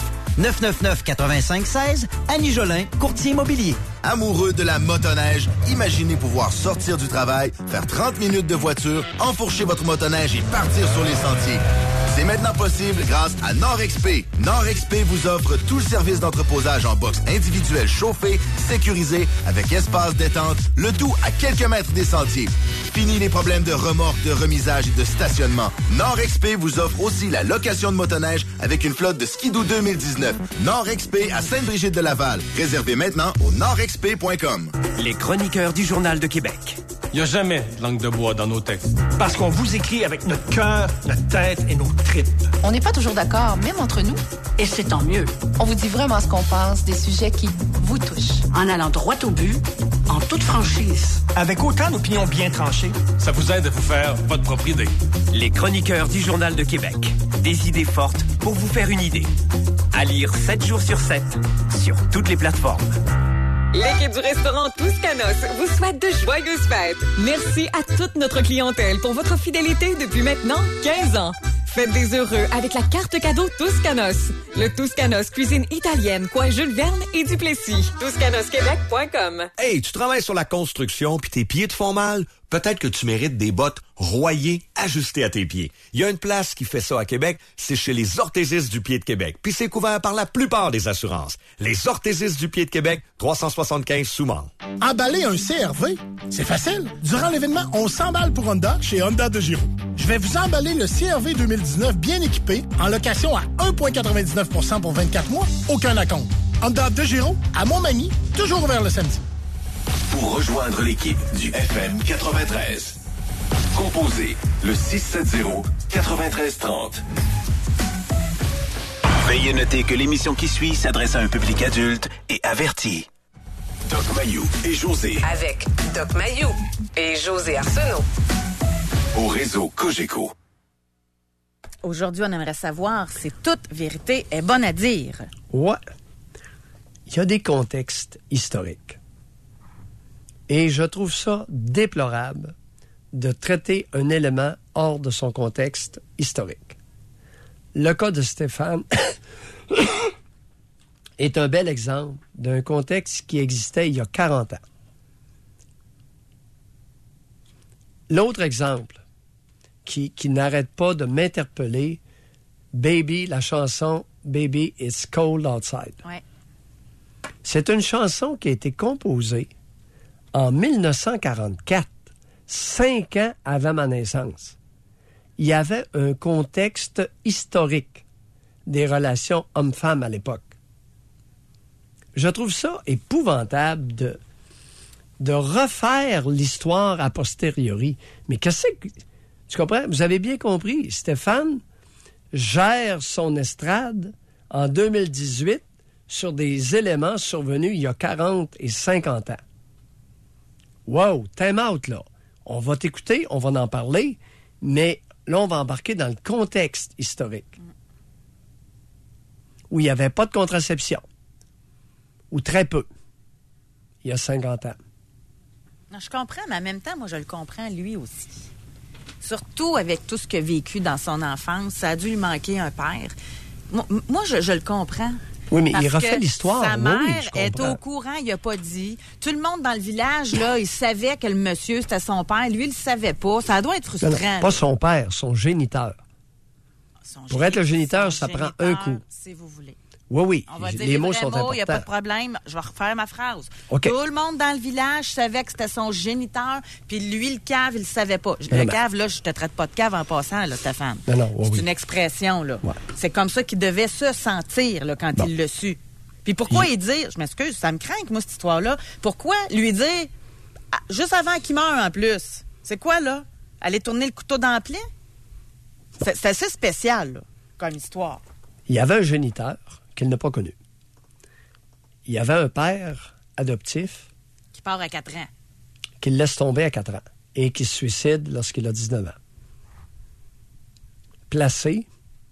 999-85-16, Annie Jolin, courtier immobilier. Amoureux de la motoneige, imaginez pouvoir sortir du travail, faire 30 minutes de voiture, enfourcher votre motoneige et partir sur les sentiers. C'est maintenant possible grâce à NordXP. NordXP vous offre tout le service d'entreposage en box individuel chauffé, sécurisé, avec espace détente, le tout à quelques mètres des sentiers. Fini les problèmes de remorque, de remisage et de stationnement. NordXP vous offre aussi la location de motoneige avec une flotte de Skidoo 2019. NordXP à Sainte-Brigitte-de-Laval. Réservez maintenant au nordxp.com. Les chroniqueurs du Journal de Québec. Il n'y a jamais de langue de bois dans nos textes. Parce qu'on vous écrit avec notre cœur, notre tête et nos tripes. On n'est pas toujours d'accord, même entre nous. Et c'est tant mieux. On vous dit vraiment ce qu'on pense des sujets qui vous touchent. En allant droit au but, en toute franchise. Avec autant d'opinions bien tranchées, ça vous aide à vous faire votre propre idée. Les chroniqueurs du Journal de Québec. Des idées fortes pour vous faire une idée. À lire 7 jours sur 7, sur toutes les plateformes. L'équipe du restaurant Toscanos vous souhaite de joyeuses fêtes. Merci à toute notre clientèle pour votre fidélité depuis maintenant 15 ans. Faites des heureux avec la carte cadeau Toscanos. Le Toscanos cuisine italienne, coin Jules Verne et Duplessis. ToscanosQuébec.com. Hey, tu travailles sur la construction puis tes pieds te font mal? Peut-être que tu mérites des bottes royées ajustées à tes pieds. Il y a une place qui fait ça à Québec, c'est chez les Orthésistes du pied de Québec. Puis c'est couvert par la plupart des assurances. Les Orthésistes du pied de Québec, 375 Soumans. Emballer un CR-V, c'est facile. Durant l'événement, on s'emballe pour Honda chez Honda de Giro. Je vais vous emballer le CR-V 2019 bien équipé, en location à 1,99% pour 24 mois, aucun acompte. Honda de Giro, à Montmagny, toujours ouvert le samedi. Pour rejoindre l'équipe du FM 93, composez le 670-9330. Veuillez noter que l'émission qui suit s'adresse à un public adulte et averti. Doc Mayou et José. Avec Doc Mayou et José Arsenault. Au réseau Cogeco. Aujourd'hui, on aimerait savoir si toute vérité est bonne à dire. Ouais. Il y a des contextes historiques. Et je trouve ça déplorable de traiter un élément hors de son contexte historique. Le cas de Stéphane est un bel exemple d'un contexte qui existait il y a 40 ans. L'autre exemple qui n'arrête pas de m'interpeller, Baby, la chanson Baby, It's Cold Outside. Ouais. C'est une chanson qui a été composée en 1944, 5 ans avant ma naissance. Il y avait un contexte historique des relations hommes-femmes à l'époque. Je trouve ça épouvantable de refaire l'histoire a posteriori. Mais qu'est-ce que... Tu comprends? Vous avez bien compris. Stéphane gère son estrade en 2018 sur des éléments survenus il y a 40 et 50 ans. Wow, time out, là. On va t'écouter, on va en parler, mais là, on va embarquer dans le contexte historique. Où il n'y avait pas de contraception. Ou très peu. Il y a 50 ans. Non, je comprends, mais en même temps, moi, je le comprends, lui aussi. Surtout avec tout ce qu'il a vécu dans son enfance. Ça a dû lui manquer un père. Moi, je le comprends. Oui, mais il refait l'histoire. Sa mère oui, est au courant, il n'a pas dit. Tout le monde dans le village, là, il savait que le monsieur, c'était son père. Lui, il ne le savait pas. Ça doit être frustrant. Non, pas son père, son géniteur. Pour être le géniteur, ça prend un coup. Si vous voulez. Oui, on va dire les mots sont importants. Il n'y a pas de problème. Je vais refaire ma phrase. Okay. Tout le monde dans le village savait que c'était son géniteur, puis lui, le cave, il le savait pas. Le cave, là, je te traite pas de cave en passant, là, Stéphane. C'est une expression, là. Ouais. C'est comme ça qu'il devait se sentir, là, quand il l'a su. Puis pourquoi il dit, je m'excuse, ça me craint, moi, cette histoire-là. Pourquoi lui dire, juste avant qu'il meure, en plus, c'est quoi, là? Aller tourner le couteau dans le plaie? C'est assez spécial, là, comme histoire. Il y avait un géniteur qu'il n'a pas connu. Il y avait un père adoptif qui part à 4 ans. Qui le laisse tomber à 4 ans et qui se suicide lorsqu'il a 19 ans. Placé.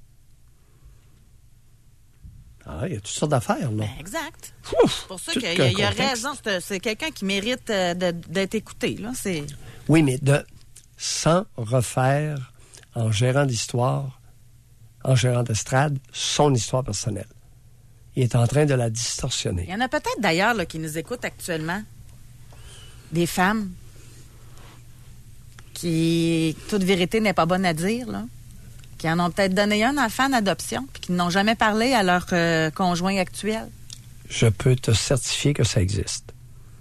Ah, il y a toutes sortes d'affaires, là. Ben, exact. Ouf, c'est pour ça qu'il y a raison. C'est quelqu'un qui mérite d'être écouté, là. Oui, mais sans refaire, en gérant d'histoire, en gérant d'estrade, son histoire personnelle. Il est en train de la distorsionner. Il y en a peut-être d'ailleurs là, qui nous écoutent actuellement. Des femmes qui, toute vérité n'est pas bonne à dire, là. Qui en ont peut-être donné un enfant en adoption puis qui n'ont jamais parlé à leur conjoint actuel. Je peux te certifier que ça existe.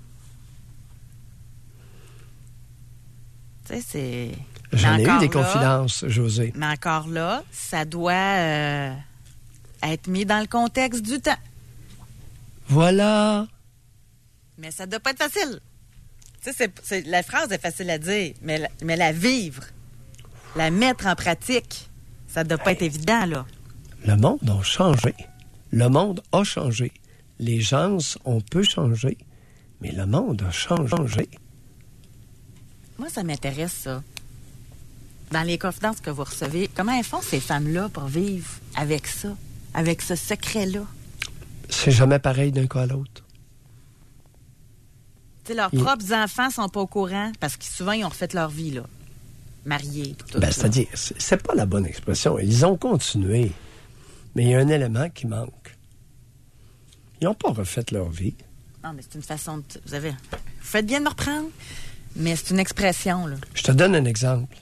Tu sais, c'est... J'en ai eu des confidences, José. Mais encore là, ça doit être mis dans le contexte du temps. Voilà. Mais ça doit pas être facile. Tu sais, la phrase est facile à dire, mais la vivre, la mettre en pratique, ça doit pas être évident, là. Le monde a changé. Le monde a changé. Les gens, on peut changer, mais le monde a changé. Moi, ça m'intéresse, ça. Dans les confidences que vous recevez, comment elles font, ces femmes-là, pour vivre avec ça, avec ce secret-là? C'est jamais pareil d'un cas à l'autre. Tu sais, leurs propres enfants sont pas au courant, parce que souvent, ils ont refait leur vie, là. Mariés, tout ça. C'est-à-dire, c'est pas la bonne expression. Ils ont continué, mais il y a un élément qui manque. Ils n'ont pas refait leur vie. Non, mais c'est une façon de... Vous faites bien de me reprendre, mais c'est une expression, là. Je te donne un exemple.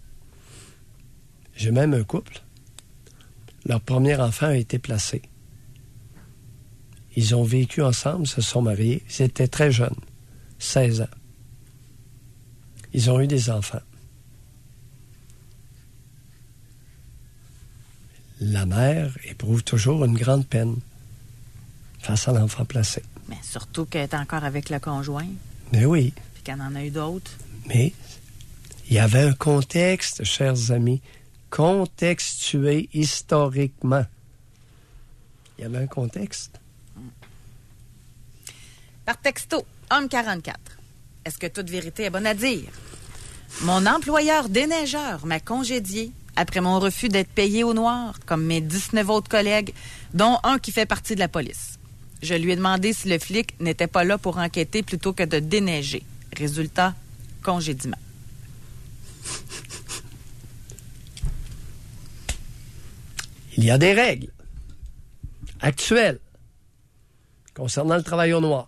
J'ai même un couple. Leur premier enfant a été placé. Ils ont vécu ensemble, se sont mariés. Ils étaient très jeunes, 16 ans. Ils ont eu des enfants. La mère éprouve toujours une grande peine face à l'enfant placé. Mais surtout qu'elle est encore avec le conjoint. Mais oui. Puis qu'elle en a eu d'autres. Mais il y avait un contexte, chers amis, contextué historiquement. Il y avait un contexte. Par texto, homme 44. Est-ce que toute vérité est bonne à dire? Mon employeur déneigeur m'a congédié après mon refus d'être payé au noir, comme mes 19 autres collègues, dont un qui fait partie de la police. Je lui ai demandé si le flic n'était pas là pour enquêter plutôt que de déneiger. Résultat, congédiement. Il y a des règles actuelles concernant le travail au noir.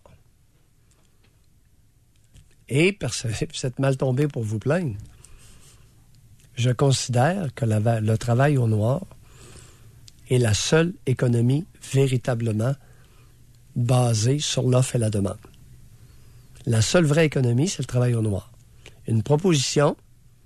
Et, vous êtes mal tombé pour vous plaindre, je considère que le travail au noir est la seule économie véritablement basée sur l'offre et la demande. La seule vraie économie, c'est le travail au noir. Une proposition,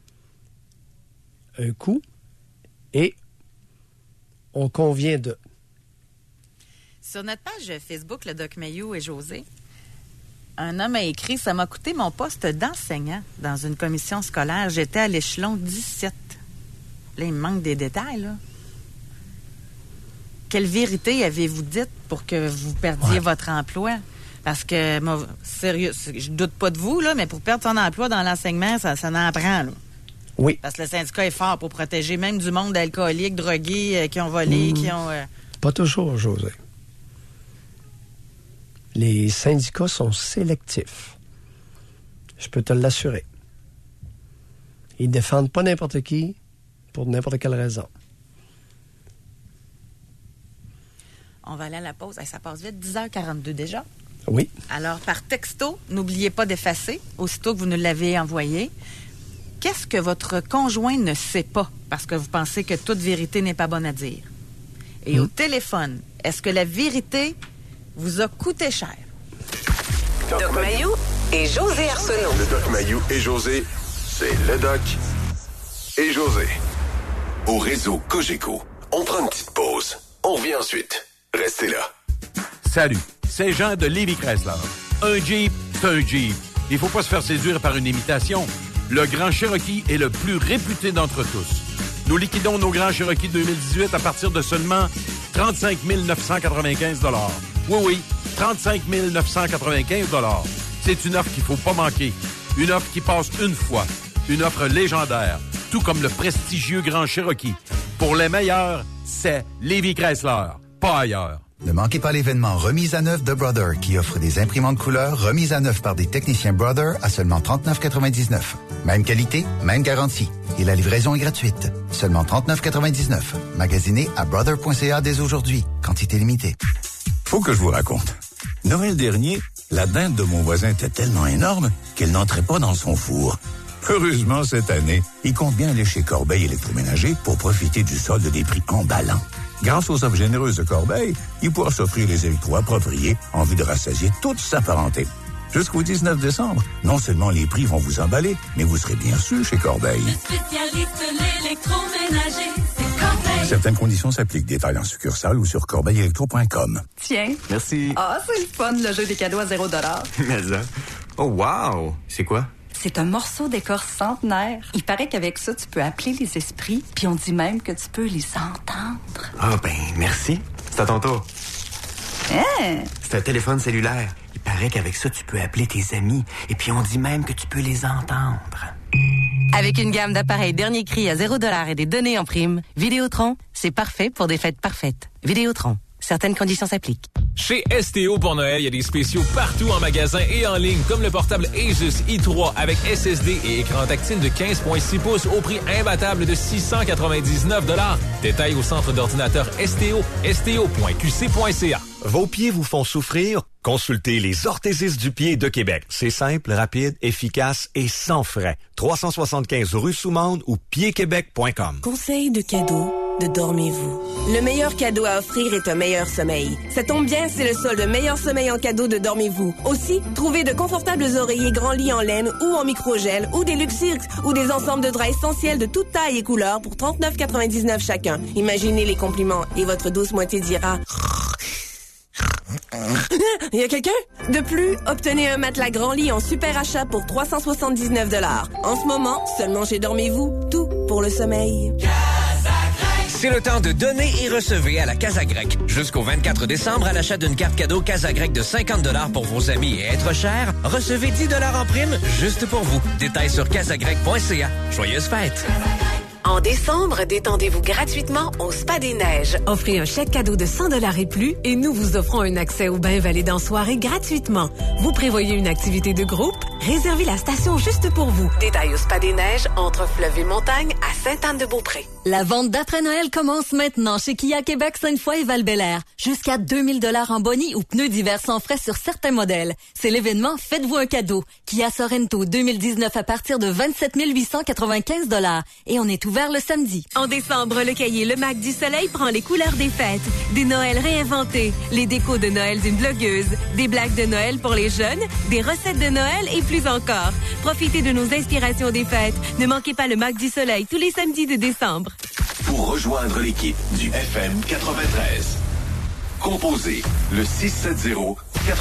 un coût, et on convient de. Sur notre page Facebook, le Doc Mayou et José, un homme a écrit « Ça m'a coûté mon poste d'enseignant dans une commission scolaire. J'étais à l'échelon 17. » Là, il me manque des détails, là. Quelle vérité avez-vous dite pour que vous perdiez votre emploi? Parce que, moi, sérieux, je doute pas de vous, là, mais pour perdre son emploi dans l'enseignement, ça en prend, là. Oui. Parce que le syndicat est fort pour protéger même du monde alcoolique, drogués, qui ont volé, qui ont... Pas toujours, José. Les syndicats sont sélectifs. Je peux te l'assurer. Ils ne défendent pas n'importe qui pour n'importe quelle raison. On va aller à la pause. Ça passe vite, 10h42 déjà. Oui. Alors, par texto, n'oubliez pas d'effacer, aussitôt que vous nous l'avez envoyé. Qu'est-ce que votre conjoint ne sait pas parce que vous pensez que toute vérité n'est pas bonne à dire? Et au téléphone, est-ce que la vérité vous a coûté cher? Doc Mayou et José Arsenault. Le Doc Mayou et José, c'est le Doc et José. Au réseau Cogeco, on prend une petite pause. On revient ensuite. Restez là. Salut, c'est Jean de Lévis Chrysler. Un Jeep, c'est un Jeep. Il faut pas se faire séduire par une imitation. Le Grand Cherokee est le plus réputé d'entre tous. Nous liquidons nos Grands Cherokee 2018 à partir de seulement 35 995 $. Oui, 35 995 $. C'est une offre qu'il faut pas manquer. Une offre qui passe une fois. Une offre légendaire, tout comme le prestigieux Grand Cherokee. Pour les meilleurs, c'est Lévis Chrysler, pas ailleurs. Ne manquez pas l'événement Remise à neuf de Brother qui offre des imprimantes couleurs remises à neuf par des techniciens Brother à seulement 39,99. Même qualité, même garantie. Et la livraison est gratuite. Seulement 39,99. Magasinez à brother.ca dès aujourd'hui. Quantité limitée. Faut que je vous raconte. Noël dernier, la dinde de mon voisin était tellement énorme qu'elle n'entrait pas dans son four. Heureusement, cette année, il compte bien aller chez Corbeil Électroménager pour profiter du solde des prix emballants. Grâce aux offres généreuses de Corbeil, il pourra s'offrir les électros appropriés en vue de rassasier toute sa parenté. Jusqu'au 19 décembre, non seulement les prix vont vous emballer, mais vous serez bien sûr chez Corbeil. Le spécialiste l'électroménager, c'est Corbeil. Certaines conditions s'appliquent. Détails en succursale ou sur corbeillelectro.com. Tiens. Merci. Ah, c'est le fun, le jeu des cadeaux à $0. Mais ça. Oh, wow! C'est quoi? C'est un morceau d'écorce centenaire. Il paraît qu'avec ça, tu peux appeler les esprits, puis on dit même que tu peux les entendre. Ah, ben, merci. C'est à ton tour. Hein? C'est un téléphone cellulaire. Il paraît qu'avec ça, tu peux appeler tes amis, et puis on dit même que tu peux les entendre. Avec une gamme d'appareils dernier cri à 0$ et des données en prime, Vidéotron, c'est parfait pour des fêtes parfaites. Vidéotron, certaines conditions s'appliquent. Chez STO pour Noël, il y a des spéciaux partout en magasin et en ligne, comme le portable Asus i3 avec SSD et écran tactile de 15,6 pouces au prix imbattable de 699$. Détails au centre d'ordinateur STO, sto.qc.ca. Vos pieds vous font souffrir? Consultez les orthésistes du pied de Québec. C'est simple, rapide, efficace et sans frais. 375 rue Soumande ou piedquebec.com. Conseil de cadeau de Dormez-vous. Le meilleur cadeau à offrir est un meilleur sommeil. Ça tombe bien, c'est le solde meilleur sommeil en cadeau de Dormez-vous. Aussi, trouvez de confortables oreillers grands lits en laine ou en microgel ou des Luxirx ou des ensembles de draps essentiels de toute taille et couleur pour 39,99 chacun. Imaginez les compliments et votre douce moitié dira... Il y a quelqu'un? De plus, obtenez un matelas grand lit en super achat pour 379$. En ce moment, seulement chez Dormez-vous, tout pour le sommeil. C'est le temps de donner et recevoir à la Casa Grecque. Jusqu'au 24 décembre, à l'achat d'une carte cadeau Casa Grecque de 50$ pour vos amis et être cher, recevez 10$ en prime juste pour vous. Détails sur casagrecque.ca. Joyeuses fêtes! En décembre, détendez-vous gratuitement au Spa des Neiges. Offrez un chèque cadeau de 100$ et plus et nous vous offrons un accès au bain validé en soirée gratuitement. Vous prévoyez une activité de groupe? Réservez la station juste pour vous. Détails au Spa des Neiges, entre Fleuve et Montagne, à Sainte-Anne-de-Beaupré. La vente d'après-Noël commence maintenant chez Kia Québec, Sainte-Foy et Val-Bélair. Jusqu'à 2000$ en boni ou pneus divers sans frais sur certains modèles. C'est l'événement Faites-vous un cadeau. Kia Sorento 2019 à partir de 27 895$. Et on est ouvert le samedi. En décembre, le cahier Le Mac du Soleil prend les couleurs des fêtes. Des Noëls réinventés, les décos de Noël d'une blogueuse, des blagues de Noël pour les jeunes, des recettes de Noël et plus encore. Profitez de nos inspirations des fêtes. Ne manquez pas le Mac du Soleil tous les samedis de décembre. Pour rejoindre l'équipe du FM 93, composez le 670-9330.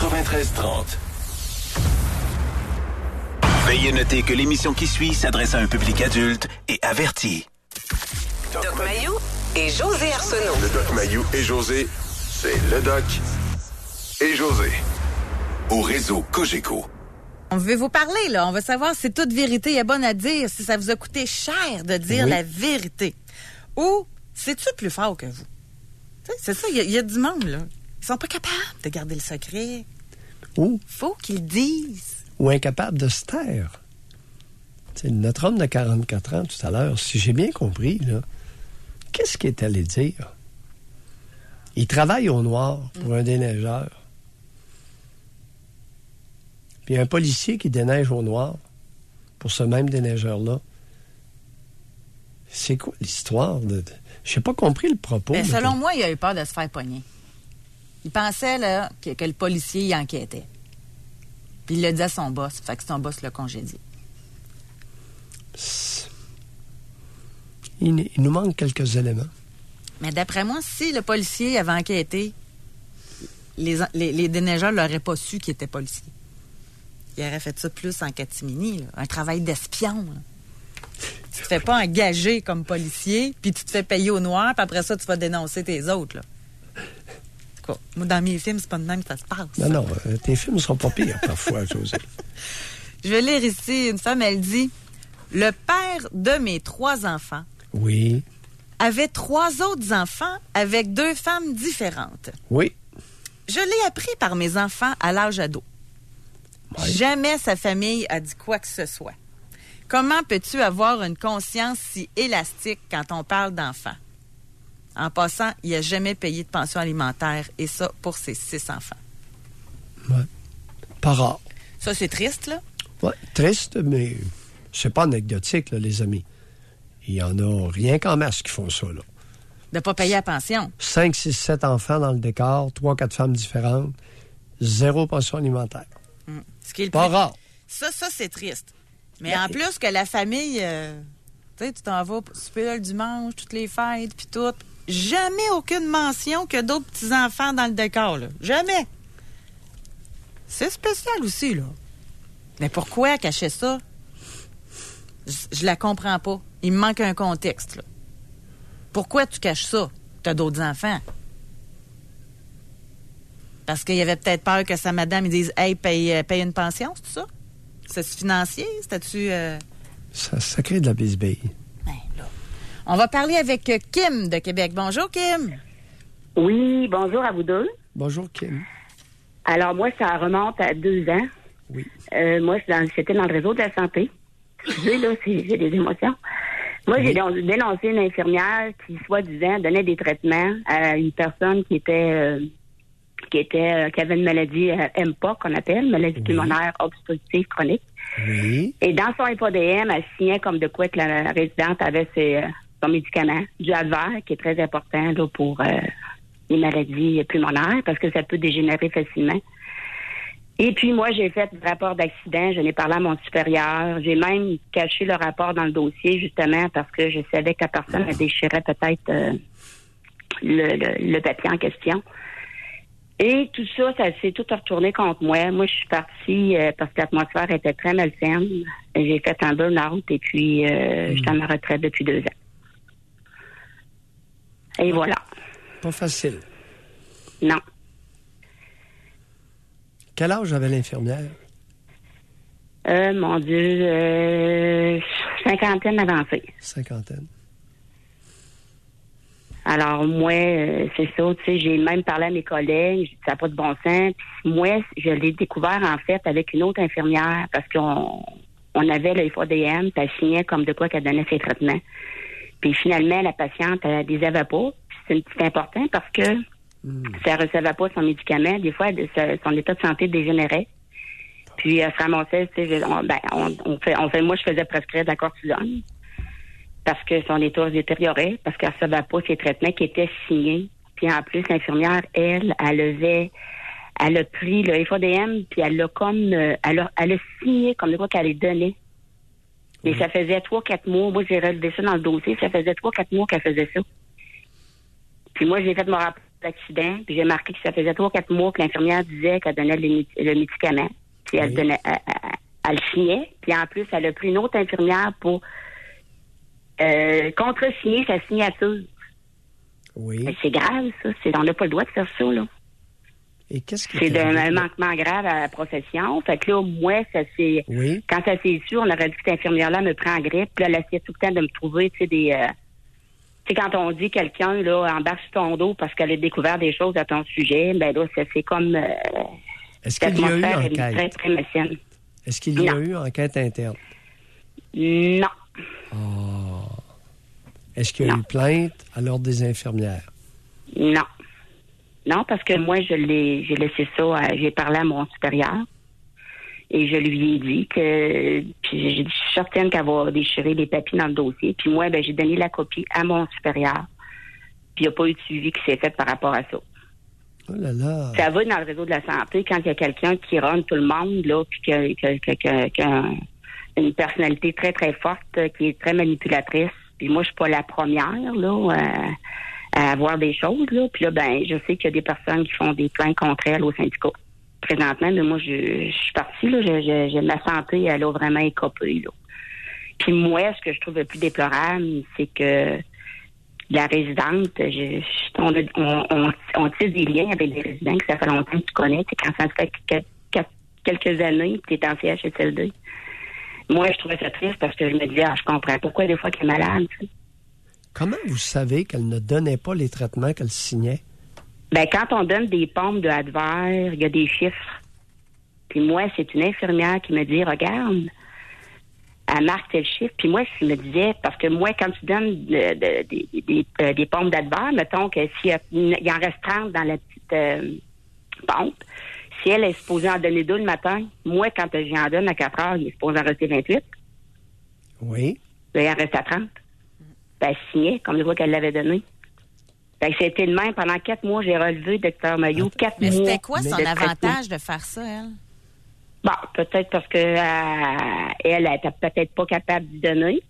Veuillez noter que l'émission qui suit s'adresse à un public adulte et averti. Doc Mayou et José Arsenault. Le Doc Mayou et José, c'est le Doc et José. Au réseau Cogeco. On veut vous parler, là. On veut savoir si toute vérité est bonne à dire, si ça vous a coûté cher de dire la vérité. Ou, c'est-tu plus fort que vous? Tu sais, c'est ça, il y a du monde, là. Ils sont pas capables de garder le secret. Ou faut qu'ils disent. Ou incapables de se taire. Tu sais, notre homme de 44 ans, tout à l'heure, si j'ai bien compris, là, qu'est-ce qu'il est allé dire? Il travaille au noir pour un déneigeur. Puis il y a un policier qui déneige au noir pour ce même déneigeur-là. C'est quoi l'histoire? Je n'ai pas compris le propos. Ben, selon moi, il a eu peur de se faire pogner. Il pensait là, que le policier y enquêtait. Puis il l'a dit à son boss. Fait que son boss l'a congédié. Il nous manque quelques éléments. Mais d'après moi, si le policier avait enquêté, les déneigeurs ne l'auraient pas su qu'il était policier. Il aurait fait ça plus en catimini, là. Un travail d'espion. Là. Tu te fais pas engager comme policier, puis tu te fais payer au noir, puis après ça, tu vas dénoncer tes autres. Là. En tout cas, moi, dans mes films, c'est pas de même que ça se passe. Non, tes films sont pas pires parfois, José. Je vais lire ici, une femme, elle dit « Le père de mes 3 enfants oui. avait 3 autres enfants avec 2 femmes différentes. Oui. Je l'ai appris par mes enfants à l'âge ado. Oui. Jamais sa famille a dit quoi que ce soit. Comment peux-tu avoir une conscience si élastique quand on parle d'enfants? En passant, il n'a jamais payé de pension alimentaire, et ça pour ses 6 enfants. Oui. Pas rare. Ça, c'est triste, là? Oui, triste, mais c'est pas anecdotique, là, les amis. Il y en a rien qu'en masse qui font ça, là. De ne pas payer la pension. 5, 6, 7 enfants dans le décor, 3, 4 femmes différentes, 0 pension alimentaire. Ce qui est pas rare. Ça, c'est triste. Mais en plus que la famille, tu sais, tu t'en vas souper là, le dimanche, toutes les fêtes, puis tout. Jamais aucune mention que d'autres petits-enfants dans le décor, là. Jamais. C'est spécial aussi, là. Mais pourquoi cacher ça? Je la comprends pas. Il me manque un contexte, là. Pourquoi tu caches ça? Tu as d'autres enfants. Parce qu'il y avait peut-être peur que sa madame il dise « Hey, paye une pension, c'est tout ça? » C'est-tu financier? C'était-tu... Ça crée de la bisbille. Ben, là. On va parler avec Kim de Québec. Bonjour, Kim. Oui, bonjour à vous deux. Bonjour, Kim. Alors, moi, ça remonte à 2 ans. Oui. Moi, c'était dans le réseau de la santé. Excusez, là, j'ai des émotions. Moi, j'ai dénoncé une infirmière qui, soi-disant, donnait des traitements à une personne qui avait une maladie MPOC, qu'on appelle, maladie pulmonaire obstructive chronique. Oui. Et dans son FADM, elle signait comme de quoi que la résidente avait son médicament, du Advair, qui est très important là, pour les maladies pulmonaires, parce que ça peut dégénérer facilement. Et puis, moi, j'ai fait le rapport d'accident. Je n'ai parlé à mon supérieur. J'ai même caché le rapport dans le dossier, justement, parce que je savais que la personne a déchiré peut-être le papier en question. Et tout ça, ça s'est tout retourné contre moi. Moi, je suis partie parce que l'atmosphère était très malsaine. J'ai fait un burn-out et puis je suis à ma retraite depuis 2 ans. Et voilà. Pas facile. Non. Quel âge avait l'infirmière? Mon Dieu, cinquantaine avancée. Cinquantaine. Alors, moi, c'est ça, tu sais, j'ai même parlé à mes collègues, j'ai dit, ça n'a pas de bon sens. Puis moi, je l'ai découvert, en fait, avec une autre infirmière, parce qu'on avait le FADM, puis elle signait comme de quoi qu'elle donnait ses traitements. Puis finalement, la patiente, elle les avait pas. Puis c'est important parce que si elle recevait pas son médicament, des fois, son état de santé dégénérait. Puis elle se ramassait, tu sais, moi, je faisais prescrire de la cortisone parce que son état se détériorait, parce qu'elle recevait pas ses traitements qui étaient signés. Puis en plus, l'infirmière, elle a pris le FADM, puis elle a signé comme de quoi qu'elle les donnait. Mais ça faisait 3-4 mois. Moi, j'ai relevé ça dans le dossier. Ça faisait 3-4 mois qu'elle faisait ça. Puis moi, j'ai fait mon rapport d'accident, puis j'ai marqué que ça faisait 3-4 mois que l'infirmière disait qu'elle donnait le médicament. Puis elle elle signait. Puis en plus, elle a pris une autre infirmière pour contresigner sa signature. Oui. Mais c'est grave, ça. On n'a pas le droit de faire ça, là. Et qu'est-ce que c'est un manquement grave à la profession. Fait que là, moi, ça c'est... Oui. Quand ça s'est su, on aurait dit que cette infirmière-là me prend en grippe. Puis là, elle essayait tout le temps de me trouver, tu sais, des... tu sais, quand on dit quelqu'un, là, embarque sur ton dos parce qu'elle a découvert des choses à ton sujet, ben là, c'est comme... Est-ce qu'il y a eu enquête? Très, très médecine. Est-ce qu'il y a eu enquête interne? Non. Oh. Est-ce qu'il y a eu plainte à l'ordre des infirmières? Non. Non, parce que moi, j'ai laissé ça, j'ai parlé à mon supérieur et je lui ai dit que, puis je suis certaine qu'elle va déchirer les papiers dans le dossier. Puis moi, ben, j'ai donné la copie à mon supérieur. Puis il n'y a pas eu de suivi qui s'est fait par rapport à ça. Oh là là. Ça va dans le réseau de la santé quand il y a quelqu'un qui run tout le monde, là, puis qui a une personnalité très, très forte, qui est très manipulatrice. Puis moi, je suis pas la première, là, à avoir des choses, là. Puis là, ben, je sais qu'il y a des personnes qui font des plaintes contre elle au syndicat. Présentement, mais moi, je suis partie, là. Ma santé, elle a vraiment écopé, là. Puis moi, ce que je trouve le plus déplorable, c'est que la résidente, on tisse des liens avec des résidents que ça fait longtemps que tu connais. Quand ça fait quelques années, tu es en CHSLD. Moi, je trouvais ça triste parce que je me disais, je comprends pourquoi des fois qu'elle est malade, tu sais. Comment vous savez qu'elle ne donnait pas les traitements qu'elle signait? Ben, quand on donne des pompes de Advair, il y a des chiffres. Puis moi, c'est une infirmière qui me dit, regarde, elle marque tel chiffre. Puis moi, je me disais, parce que moi, quand tu donnes des pompes d'Advair, mettons que s'il y en reste 30 dans la petite pompe, si elle est supposée en donner 2 le matin, moi, quand j'en donne à 4 heures, il est supposé en rester 28. Oui. Là, il en reste à 30. Ben, elle signait, comme je vois qu'elle l'avait donné. Fait que c'était le même. Pendant 4 mois, j'ai relevé, Dr. Maillot, 4 mois. Mais c'était quoi son avantage de faire ça, elle? Bon, peut-être parce que elle était peut-être pas capable d'y donner.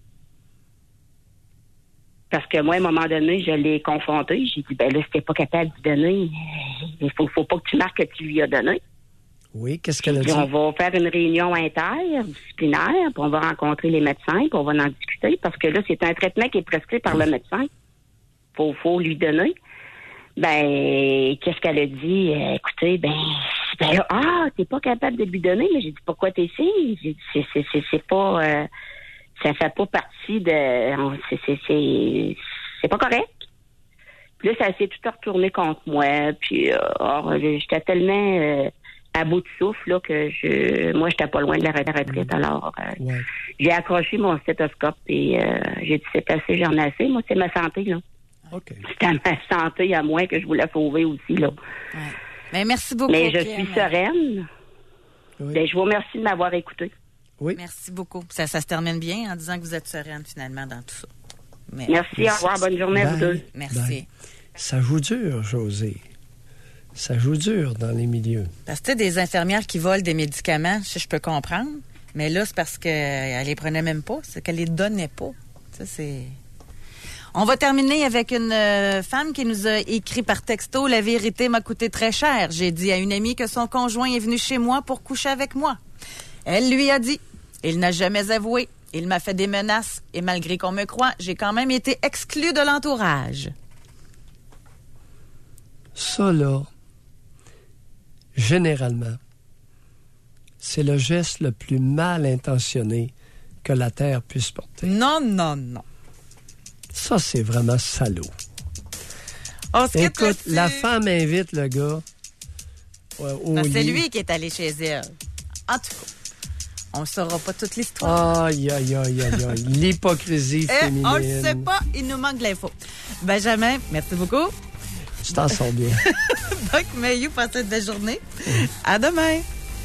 Parce que moi, à un moment donné, je l'ai confrontée. J'ai dit, ben là, si t'es pas capable d'y donner, il faut pas que tu marques que tu lui as donné. Oui, qu'est-ce qu'elle a dit? Puis on va faire une réunion interdisciplinaire, puis on va rencontrer les médecins, puis on va en discuter, parce que là, c'est un traitement qui est prescrit par le médecin. Faut lui donner. Ben, qu'est-ce qu'elle a dit? Écoutez, t'es pas capable de lui donner, mais j'ai dit, pourquoi t'es ici? J'ai dit, c'est pas, ça fait pas partie de, c'est pas correct. Puis là, ça s'est tout retourné contre moi, puis, j'étais tellement, à bout de souffle, là, que moi, j'étais pas loin de la retraite. Alors, j'ai accroché mon stéthoscope et j'ai dit, c'est assez, j'en ai assez. Moi, c'est ma santé, là. Okay. C'est à ma santé à moi que je voulais sauver aussi, là. Ouais. Mais merci beaucoup. Mais je suis sereine. Oui. Ben, je vous remercie de m'avoir écouté. Oui. Merci beaucoup. Ça se termine bien en disant que vous êtes sereine, finalement, dans tout ça. Merci, au revoir, bonne journée à vous deux. Merci. Bye. Ça joue dur, Josée. Ça joue dur dans les milieux. Parce que tu sais, des infirmières qui volent des médicaments, je peux comprendre. Mais là, c'est parce qu'elle les prenait même pas. C'est qu'elle les donnait pas. Ça, c'est... On va terminer avec une femme qui nous a écrit par texto « La vérité m'a coûté très cher. J'ai dit à une amie que son conjoint est venu chez moi pour coucher avec moi. Elle lui a dit. Il n'a jamais avoué. Il m'a fait des menaces. Et malgré qu'on me croie, j'ai quand même été exclue de l'entourage. » Ça, là, généralement, c'est le geste le plus mal intentionné que la Terre puisse porter. Non, non, non. Ça, c'est vraiment salaud. Écoute, la femme invite le gars au lit. C'est lui qui est allé chez elle. En tout cas, on ne saura pas toute l'histoire. Aïe, aïe, aïe, aïe, aïe. L'hypocrisie féminine. On le sait pas, il nous manque de l'info. Benjamin, merci beaucoup. Tu t'en sors bien. Doc Mayou, passez une belle journée. À demain.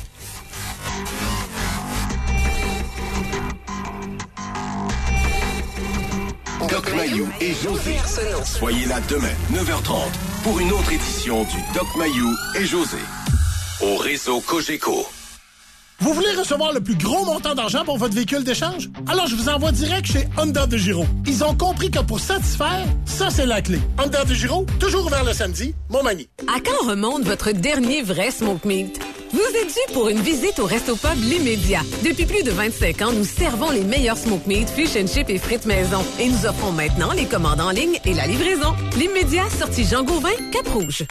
Doc Mayou et José. Soyez là demain, 9h30, pour une autre édition du Doc Mayou et José. Au réseau Cogeco. Vous voulez recevoir le plus gros montant d'argent pour votre véhicule d'échange? Alors, je vous envoie direct chez Honda de Giro. Ils ont compris que pour satisfaire, ça, c'est la clé. Honda de Giro, toujours ouvert le samedi, Montmagny. À quand remonte votre dernier vrai smoke meat? Vous êtes dû pour une visite au Resto Pub L'Immédiat. Depuis plus de 25 ans, nous servons les meilleurs smoke meat, fish and chip et frites maison. Et nous offrons maintenant les commandes en ligne et la livraison. L'Immédiat, sortie Jean Gauvin, Cap-Rouge.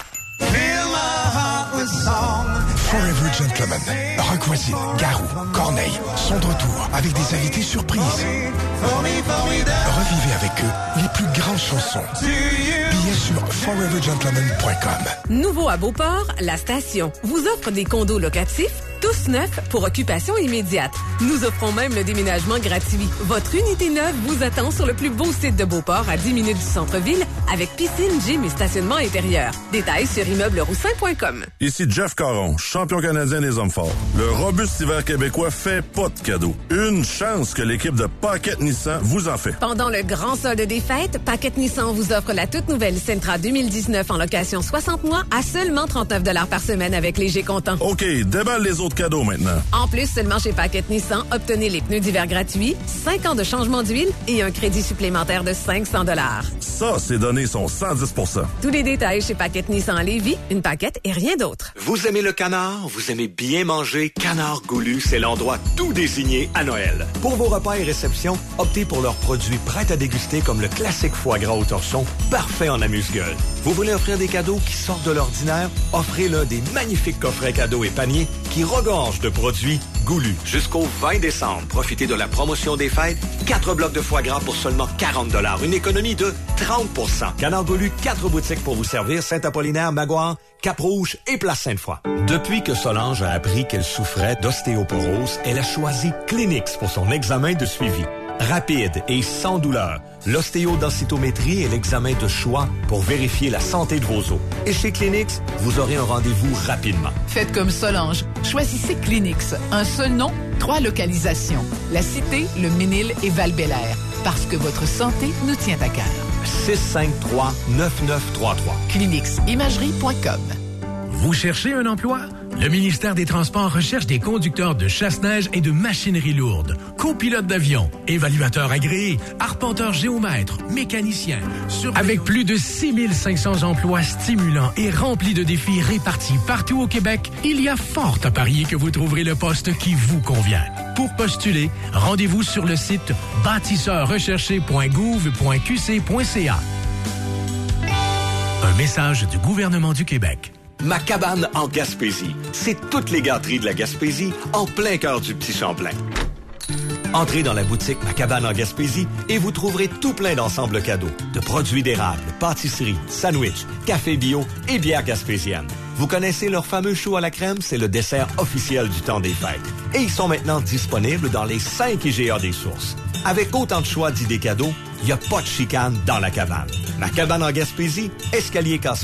Forever Gentlemen, Rock Voisine, Garou, Corneille sont de retour avec des invités surprises. Revivez avec eux les plus grandes chansons. Billets sur forevergentlemen.com. Nouveau à Beauport, La Station vous offre des condos locatifs, tous neufs pour occupation immédiate. Nous offrons même le déménagement gratuit. Votre unité neuve vous attend sur le plus beau site de Beauport à 10 minutes du centre-ville avec piscine, gym et stationnement intérieur. Détails sur immeuble-roussin.com. Ici Jeff Caron, champion canadien des hommes forts. Le robuste hiver québécois fait pas de cadeaux. Une chance que l'équipe de Paquette Nissan vous en fait. Pendant le grand solde des fêtes, Paquette Nissan vous offre la toute nouvelle Sentra 2019 en location 60 mois à seulement 39 $ par semaine avec léger comptant. OK, déballe les autres cadeaux maintenant. En plus, seulement chez Paquette Nissan, obtenez les pneus d'hiver gratuits, 5 ans de changement d'huile et un crédit supplémentaire de 500 $. Ça, ces données sont 110 %. Tous les détails chez Paquette Nissan Lévis, une paquette et rien d'autre. Vous aimez le canard? Vous aimez bien manger? Canard Goulu, c'est l'endroit tout désigné à Noël. Pour vos repas et réceptions, optez pour leurs produits prêts à déguster comme le classique foie gras au torchon, parfait en amuse-gueule. Vous voulez offrir des cadeaux qui sortent de l'ordinaire? Offrez l'un des magnifiques coffrets cadeaux et paniers qui regorgent de produits Goulu. Jusqu'au 20 décembre, profitez de la promotion des fêtes. 4 blocs de foie gras pour seulement 40 $. Une économie de 30 %. Canard Goulu, 4 boutiques pour vous servir. Saint-Apollinaire, Maguire, Cap-Rouge et Place Sainte-Foy. Depuis que Solange a appris qu'elle souffrait d'ostéoporose, elle a choisi Clinix pour son examen de suivi. Rapide et sans douleur, l'ostéodensitométrie est l'examen de choix pour vérifier la santé de vos os. Et chez Clinix, vous aurez un rendez-vous rapidement. Faites comme Solange. Choisissez Clinix. Un seul nom, 3 localisations. La Cité, le Ménil et Val-Bélair. Parce que votre santé nous tient à cœur. 653-9933. Clinix-imagerie.com. Vous cherchez un emploi? Le ministère des Transports recherche des conducteurs de chasse-neige et de machinerie lourde, copilotes d'avion, évaluateurs agréés, arpenteurs géomètres, mécaniciens. Avec plus de 6500 emplois stimulants et remplis de défis répartis partout au Québec, il y a fort à parier que vous trouverez le poste qui vous convient. Pour postuler, rendez-vous sur le site bâtisseurrecherché.gouv.qc.ca. Un message du gouvernement du Québec. Ma cabane en Gaspésie. C'est toutes les gâteries de la Gaspésie en plein cœur du Petit Champlain. Entrez dans la boutique Ma cabane en Gaspésie et vous trouverez tout plein d'ensembles cadeaux, de produits d'érable, pâtisseries, sandwichs, café bio et bières gaspésiennes. Vous connaissez leur fameux chou à la crème? C'est le dessert officiel du temps des fêtes. Et ils sont maintenant disponibles dans les 5 IGA des sources. Avec autant de choix d'idées cadeaux, il n'y a pas de chicane dans la cabane. Ma cabane en Gaspésie, escalier casse